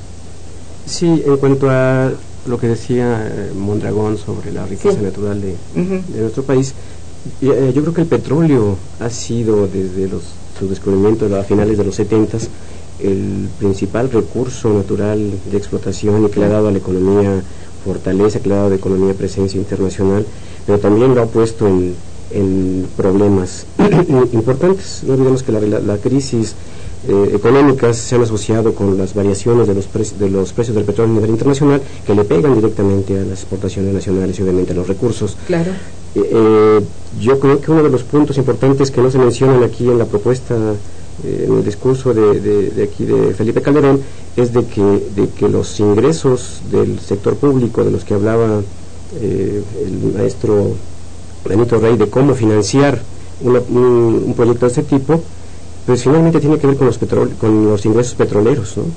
Sí, en cuanto a lo que decía eh, Mondragón sobre la riqueza sí. natural de, uh-huh. de nuestro país, eh, yo creo que el petróleo ha sido desde los, su descubrimiento a finales de los setentas el principal recurso natural de explotación y que le ha dado a la economía fortaleza, que le ha dado a la economía presencia internacional, pero también lo ha puesto en, en problemas importantes. No olvidemos que la, la, la crisis eh, económicas se han asociado con las variaciones de los, pre de los precios del petróleo a nivel internacional, que le pegan directamente a las exportaciones nacionales y obviamente a los recursos. Claro. Eh, eh, yo creo que uno de los puntos importantes que no se mencionan aquí en la propuesta, eh, en el discurso de, de, de aquí de Felipe Calderón, es de que, de que los ingresos del sector público, de los que hablaba eh, el maestro Benito Rey, de cómo financiar una, un, un proyecto de este tipo, pues finalmente tiene que ver con los, petrole con los ingresos petroleros, ¿no?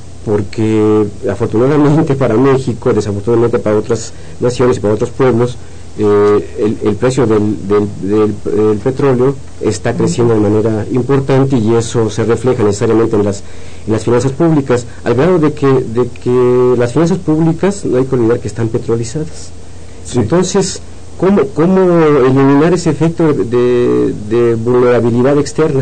Porque afortunadamente para México, desafortunadamente para otras naciones y para otros pueblos, eh, el, el precio del, del, del, del petróleo está creciendo de manera importante y eso se refleja necesariamente en las, en las finanzas públicas, al grado de que, de que las finanzas públicas no hay que olvidar que están petrolizadas. Sí. Entonces, ¿cómo, ¿cómo eliminar ese efecto de, de, de vulnerabilidad externa?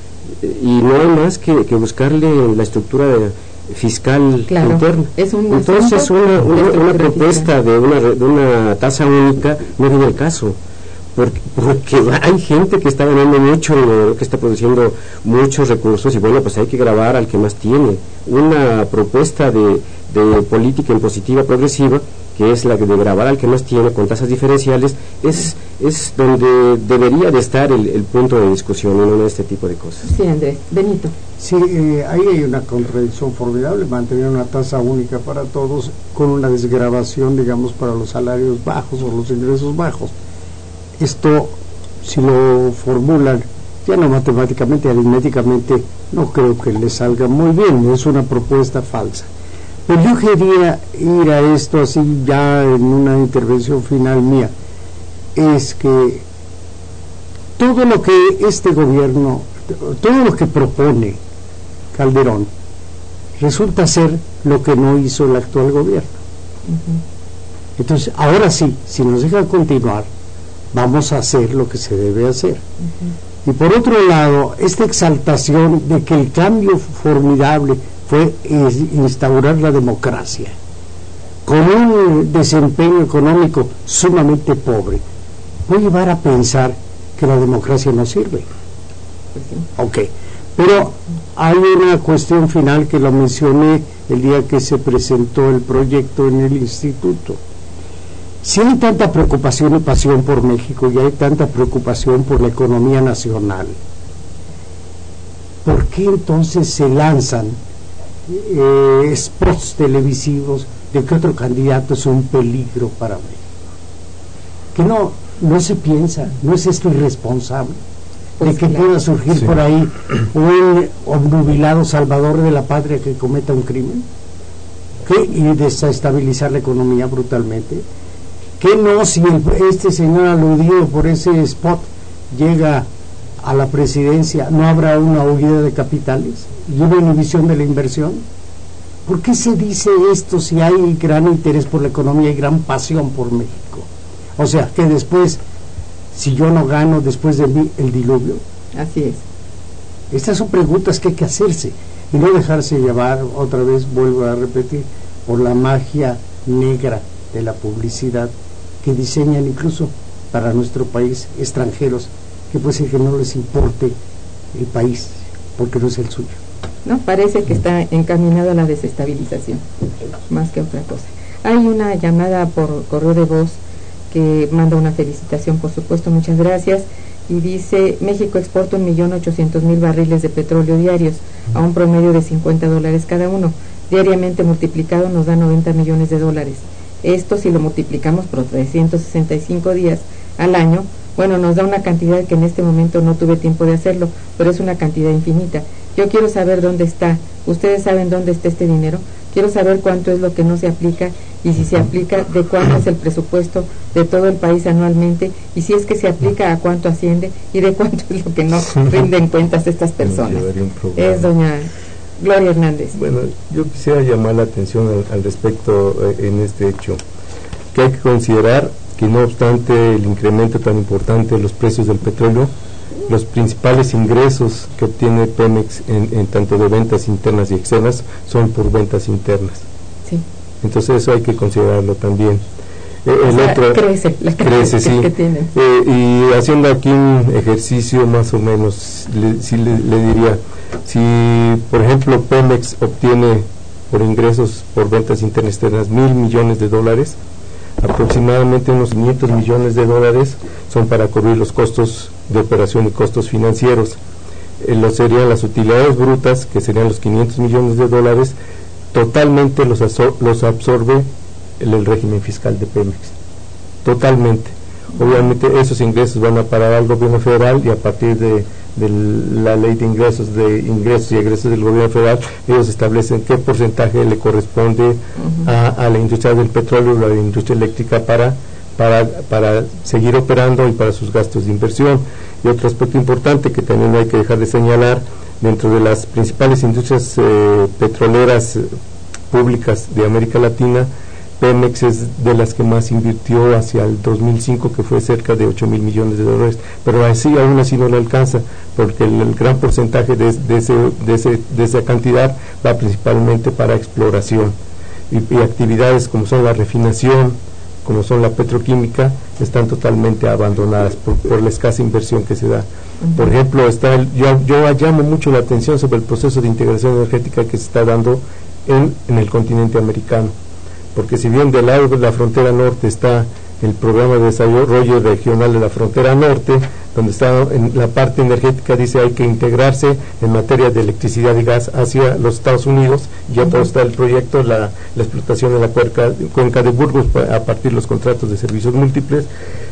Y no hay más que, que buscarle la estructura de, fiscal claro, interna. Es un Entonces una, una, una propuesta de una, de una tasa única no viene al caso, porque, porque hay gente que está ganando mucho dinero, que está produciendo muchos recursos y bueno, pues hay que gravar al que más tiene. Una propuesta de, de política impositiva progresiva, que es la de gravar al que más tiene con tasas diferenciales, es, es donde debería de estar el, el punto de discusión y no en este tipo de cosas. Sí, Andrés. Benito. Sí, eh, ahí hay una contradicción formidable, mantener una tasa única para todos con una desgravación, digamos, para los salarios bajos o los ingresos bajos. Esto, si lo formulan, ya no matemáticamente, aritméticamente, no creo que les salga muy bien, es una propuesta falsa. Pero yo quería ir a esto así ya en una intervención final mía, es que todo lo que este gobierno, todo lo que propone Calderón, resulta ser lo que no hizo el actual gobierno. Uh-huh. Entonces, ahora sí, si nos deja continuar, vamos a hacer lo que se debe hacer. Uh-huh. Y por otro lado, esta exaltación de que el cambio formidable fue instaurar la democracia, con un desempeño económico sumamente pobre, puede llevar a pensar que la democracia no sirve. Ok, pero hay una cuestión final que lo mencioné el día que se presentó el proyecto en el instituto. Si hay tanta preocupación y pasión por México y hay tanta preocupación por la economía nacional, ¿por qué entonces se lanzan eh, spots televisivos de que otro candidato es un peligro para México? Que no, no se piensa, no es esto irresponsable, de que pueda surgir sí. por ahí un obnubilado salvador de la patria que cometa un crimen, que y desestabilizar la economía brutalmente. Que no, si el, este señor aludido por ese spot llega a la presidencia, no habrá una huida de capitales y una inhibición de la inversión. ¿Por qué se dice esto si hay gran interés por la economía y gran pasión por México? O sea, que después, si yo no gano, después de mí el diluvio. Así es. Estas son preguntas que hay que hacerse y no dejarse llevar, otra vez vuelvo a repetir, por la magia negra de la publicidad que diseñan incluso para nuestro país extranjeros, que puede ser que no les importe el país porque no es el suyo. No, parece que está encaminado a la desestabilización, más que otra cosa. Hay una llamada por correo de voz que manda una felicitación, por supuesto, muchas gracias, y dice: México exporta un millón ochocientos mil barriles de petróleo diarios a un promedio de cincuenta dólares cada uno. Diariamente multiplicado nos da noventa millones de dólares. Esto, si lo multiplicamos por trescientos sesenta y cinco días al año, bueno, nos da una cantidad que en este momento no tuve tiempo de hacerlo, pero es una cantidad infinita. Yo quiero saber dónde está. ¿Ustedes saben dónde está este dinero? Quiero saber cuánto es lo que no se aplica y si se aplica, de cuánto es el presupuesto de todo el país anualmente, y si es que se aplica, a cuánto asciende y de cuánto es lo que no rinden cuentas estas personas. Es doña Gloria Hernández. Bueno, yo quisiera llamar la atención al, al respecto eh, en este hecho, que hay que considerar que no obstante el incremento tan importante de los precios del petróleo, los principales ingresos que obtiene Pemex en, en tanto de ventas internas y externas son por ventas internas. Sí. Entonces eso hay que considerarlo también. Eh, el o sea, otro crece, la crece, sí. que tienen. Eh, y haciendo aquí un ejercicio más o menos, le, sí le, le diría, si por ejemplo Pemex obtiene por ingresos por ventas internas y externas mil millones de dólares, aproximadamente unos quinientos millones de dólares son para cubrir los costos de operación y costos financieros. Eh, lo serían las utilidades brutas, que serían los quinientos millones de dólares, totalmente los, los absorbe el, el régimen fiscal de Pemex, totalmente. Obviamente esos ingresos van a parar al gobierno federal y a partir de, de la ley de ingresos de ingresos y egresos del gobierno federal, ellos establecen qué porcentaje le corresponde uh-huh. a, a la industria del petróleo o a la industria eléctrica para, para, para seguir operando y para sus gastos de inversión. Y otro aspecto importante que también no hay que dejar de señalar, dentro de las principales industrias eh, petroleras eh, públicas de América Latina, Pemex es de las que más invirtió hacia el dos mil cinco, que fue cerca de ocho mil millones de dólares, pero así aún así no le alcanza, porque el, el gran porcentaje de, de, ese, de, ese, de esa cantidad va principalmente para exploración y, y actividades como son la refinación, como son la petroquímica, están totalmente abandonadas por, por la escasa inversión que se da. Uh-huh. Por ejemplo, está el, yo, yo llamo mucho la atención sobre el proceso de integración energética que se está dando en, en el continente americano, porque si bien del lado de la frontera norte está el programa de desarrollo regional de la frontera norte, donde está en la parte energética, dice hay que integrarse en materia de electricidad y gas hacia los Estados Unidos, y ya uh-huh. todo está el proyecto, la, la explotación de la cuenca, cuenca de Burgos a partir de los contratos de servicios múltiples,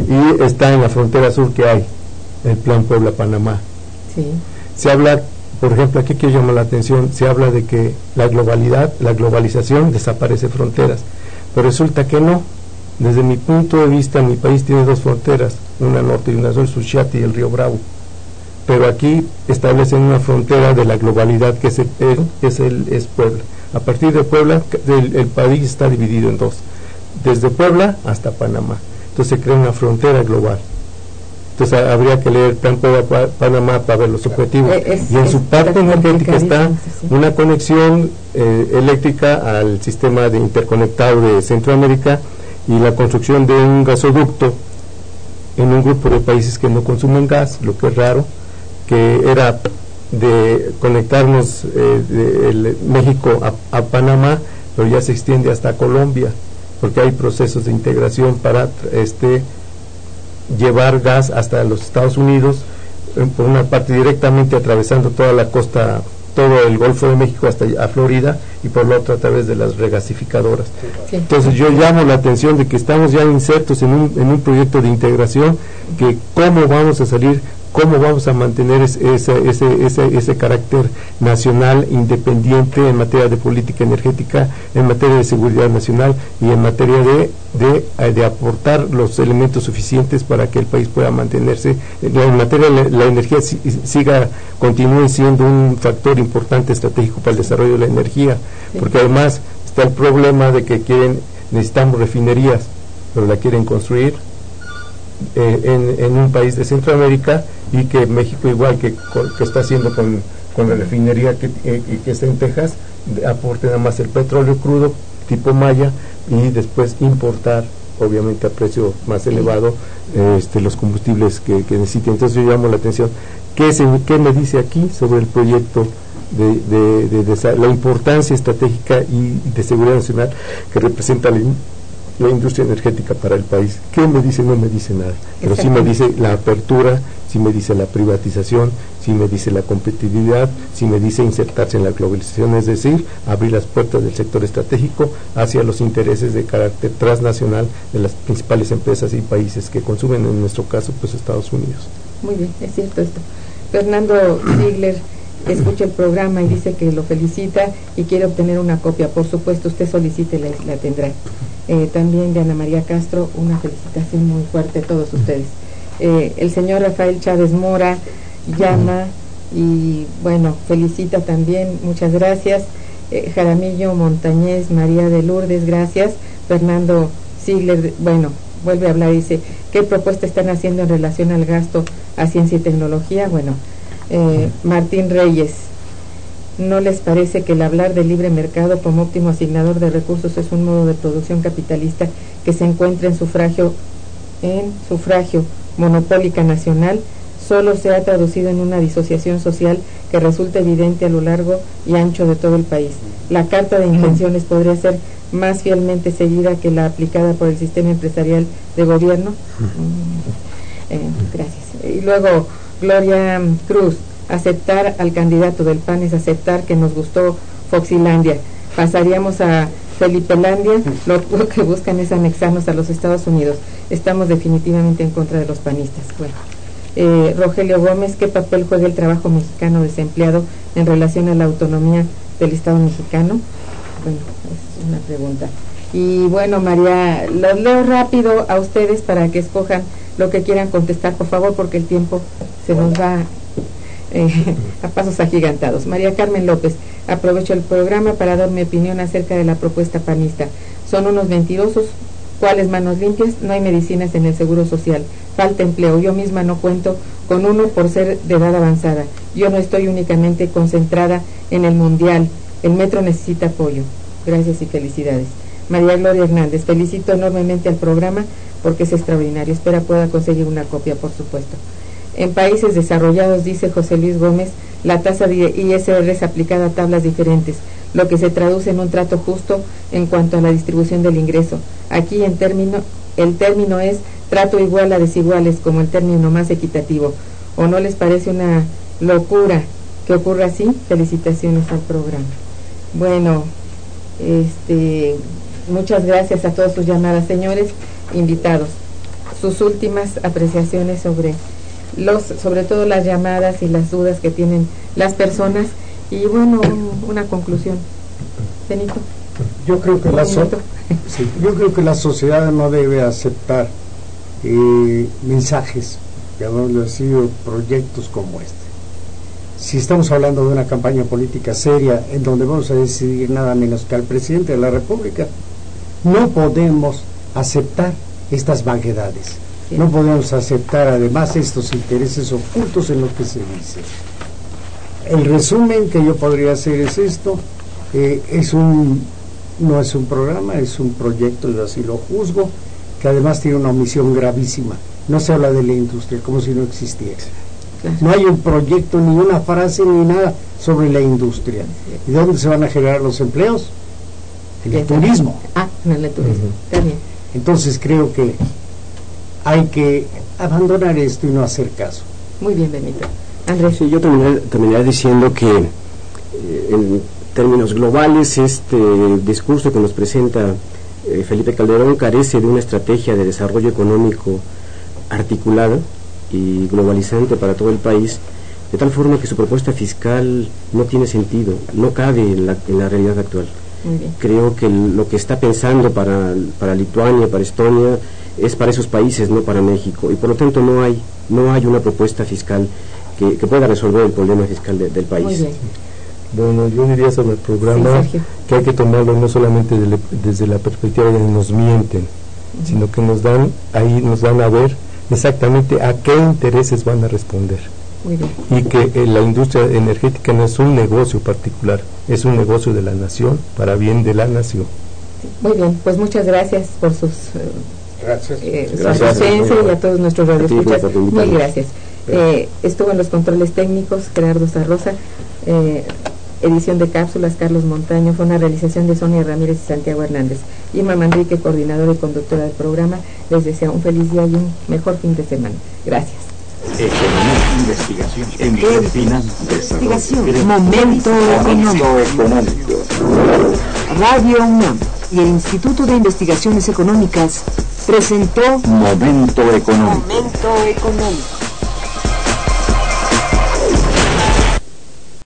y está en la frontera sur que hay el Plan Puebla-Panamá. Sí. Se habla, por ejemplo, aquí que llama la atención, se habla de que la globalidad, la globalización desaparece fronteras, pero resulta que no. Desde mi punto de vista, mi país tiene dos fronteras, una norte y una sur, Suchiate y el río Bravo, pero aquí establecen una frontera de la globalidad que es, el, es, el, es Puebla. A partir de Puebla, el, el país está dividido en dos, desde Puebla hasta Panamá, entonces se crea una frontera global. Entonces habría que leer Plan Puebla Panamá para ver los objetivos. Es, y en su parte energética está sí. una conexión eh, eléctrica al sistema de interconectado de Centroamérica y la construcción de un gasoducto en un grupo de países que no consumen gas, lo que es raro, que era de conectarnos eh, de el, México a, a Panamá, pero ya se extiende hasta Colombia, porque hay procesos de integración para este llevar gas hasta los Estados Unidos, eh, por una parte directamente atravesando toda la costa, todo el Golfo de México hasta a Florida, y por la otra a través de las regasificadoras. Sí. Entonces yo llamo la atención de que estamos ya insertos en un, en un proyecto de integración, que cómo vamos a salir, cómo vamos a mantener ese, ese, ese, ese, ese carácter nacional independiente en materia de política energética, en materia de seguridad nacional y en materia de, de, de aportar los elementos suficientes para que el país pueda mantenerse. En materia de la, la energía siga, continúe siendo un factor importante estratégico para el desarrollo de la energía, sí. porque además está el problema de que quieren, necesitamos refinerías, pero la quieren construir Eh, en, en un país de Centroamérica, y que México, igual que, que está haciendo con, con la refinería que, eh, que está en Texas, aporte nada más el petróleo crudo tipo Maya y después importar, obviamente a precio más elevado, eh, este, los combustibles que, que necesiten. Entonces yo llamo la atención, ¿qué, se, qué me dice aquí sobre el proyecto de, de, de, de, de la importancia estratégica y de seguridad nacional que representa la la industria energética para el país? ¿Qué me dice? No me dice nada, pero sí me dice la apertura, sí me dice la privatización, sí me dice la competitividad, sí me dice insertarse en la globalización, es decir, abrir las puertas del sector estratégico hacia los intereses de carácter transnacional de las principales empresas y países que consumen, en nuestro caso, pues Estados Unidos. Muy bien, es cierto esto. Fernando Ziegler, escucha el programa y dice que lo felicita y quiere obtener una copia. Por supuesto, usted solicite, la, la tendrá. Eh, también de Ana María Castro, una felicitación muy fuerte a todos ustedes. Eh, el señor Rafael Chávez Mora llama y bueno, felicita también, muchas gracias. eh, Jaramillo Montañez, María de Lourdes, gracias. Fernando Ziegler, bueno, vuelve a hablar, dice, ¿qué propuesta están haciendo en relación al gasto a ciencia y tecnología? Bueno, eh, Martín Reyes, ¿no les parece que el hablar de libre mercado como óptimo asignador de recursos es un modo de producción capitalista que se encuentra en sufragio, en sufragio monopólica nacional? Solo se ha traducido en una disociación social que resulta evidente a lo largo y ancho de todo el país. La carta de intenciones podría ser más fielmente seguida que la aplicada por el sistema empresarial de gobierno. Mm, eh, gracias. Y luego, Gloria Cruz, aceptar al candidato del P A N es aceptar que nos gustó Foxilandia. Pasaríamos a Felipelandia, lo, lo que buscan es anexarnos a los Estados Unidos. Estamos definitivamente en contra de los panistas. Bueno. Eh, Rogelio Gómez, ¿qué papel juega el trabajo mexicano desempleado en relación a la autonomía del Estado mexicano? Bueno, es una pregunta. Y bueno, María, los leo rápido a ustedes para que escojan lo que quieran contestar, por favor, porque el tiempo se nos va eh, a pasos agigantados. María Carmen López, aprovecho el programa para dar mi opinión acerca de la propuesta panista. Son unos mentirosos. ¿Cuáles manos limpias? No hay medicinas en el Seguro Social. Falta empleo. Yo misma no cuento con uno por ser de edad avanzada. Yo no estoy únicamente concentrada en el mundial. El metro necesita apoyo. Gracias y felicidades. María Gloria Hernández, felicito enormemente al programa porque es extraordinario. Espera pueda conseguir una copia, por supuesto. En países desarrollados, dice José Luis Gómez, la tasa de I S R es aplicada a tablas diferentes, lo que se traduce en un trato justo en cuanto a la distribución del ingreso. Aquí en término, el término es trato igual a desiguales, como el término más equitativo. ¿O no les parece una locura que ocurra así? Felicitaciones al programa. Bueno, este, muchas gracias a todas sus llamadas, señores invitados. Sus últimas apreciaciones sobre los, sobre todo las llamadas y las dudas que tienen las personas. Y bueno, una conclusión. Benito. Yo creo que la so sí, yo creo que la sociedad no debe aceptar eh, mensajes, llamémoslo así, proyectos como este. Si estamos hablando de una campaña política seria en donde vamos a decidir nada menos que al presidente de la República, no podemos aceptar estas vaguedades. Sí. No podemos aceptar además estos intereses ocultos en lo que se dice. El resumen que yo podría hacer es esto, eh, es un, no es un programa, es un proyecto, yo así lo juzgo, que además tiene una omisión gravísima. No se habla de la industria, como si no existiera. Claro. No hay un proyecto, ni una frase, ni nada sobre la industria. ¿Y dónde se van a generar los empleos? En el turismo. Ah, en el turismo, uh-huh. Está bien. Entonces creo que hay que abandonar esto y no hacer caso. Muy bien, Benito. Andrés. Sí, yo terminé, terminé diciendo que eh, en términos globales este discurso que nos presenta eh, Felipe Calderón carece de una estrategia de desarrollo económico articulada y globalizante para todo el país, de tal forma que su propuesta fiscal no tiene sentido, no cabe en la, en la realidad actual. Muy bien. Creo que el, lo que está pensando para, para Lituania, para Estonia, es para esos países, no para México, y por lo tanto no hay, no hay una propuesta fiscal que, que pueda resolver el problema fiscal de, del país. Muy bien. Bueno, yo diría sobre el programa sí, que hay que tomarlo no solamente de le, desde la perspectiva de que nos mienten, uh-huh. sino que nos dan, ahí nos dan a ver exactamente a qué intereses van a responder. Muy bien. Y que eh, la industria energética no es un negocio particular, es un negocio de la nación, para bien de la nación. Muy bien, pues muchas gracias por sus eh, gracias. Eh, gracias. su asistencia y a todos nuestros radioescuchas. Muy gracias. Eh, estuvo en los controles técnicos Gerardo Zarrosa, eh, edición de cápsulas Carlos Montaño, fue una realización de Sonia Ramírez y Santiago Hernández. Irma Manrique, coordinadora y conductora del programa, les desea un feliz día y un mejor fin de semana. Gracias. Economía, investigación, empleo, finanzas, investigación, momento económico. Radio UNAM y el Instituto de Investigaciones Económicas presentó Momento Económico. Momento Económico.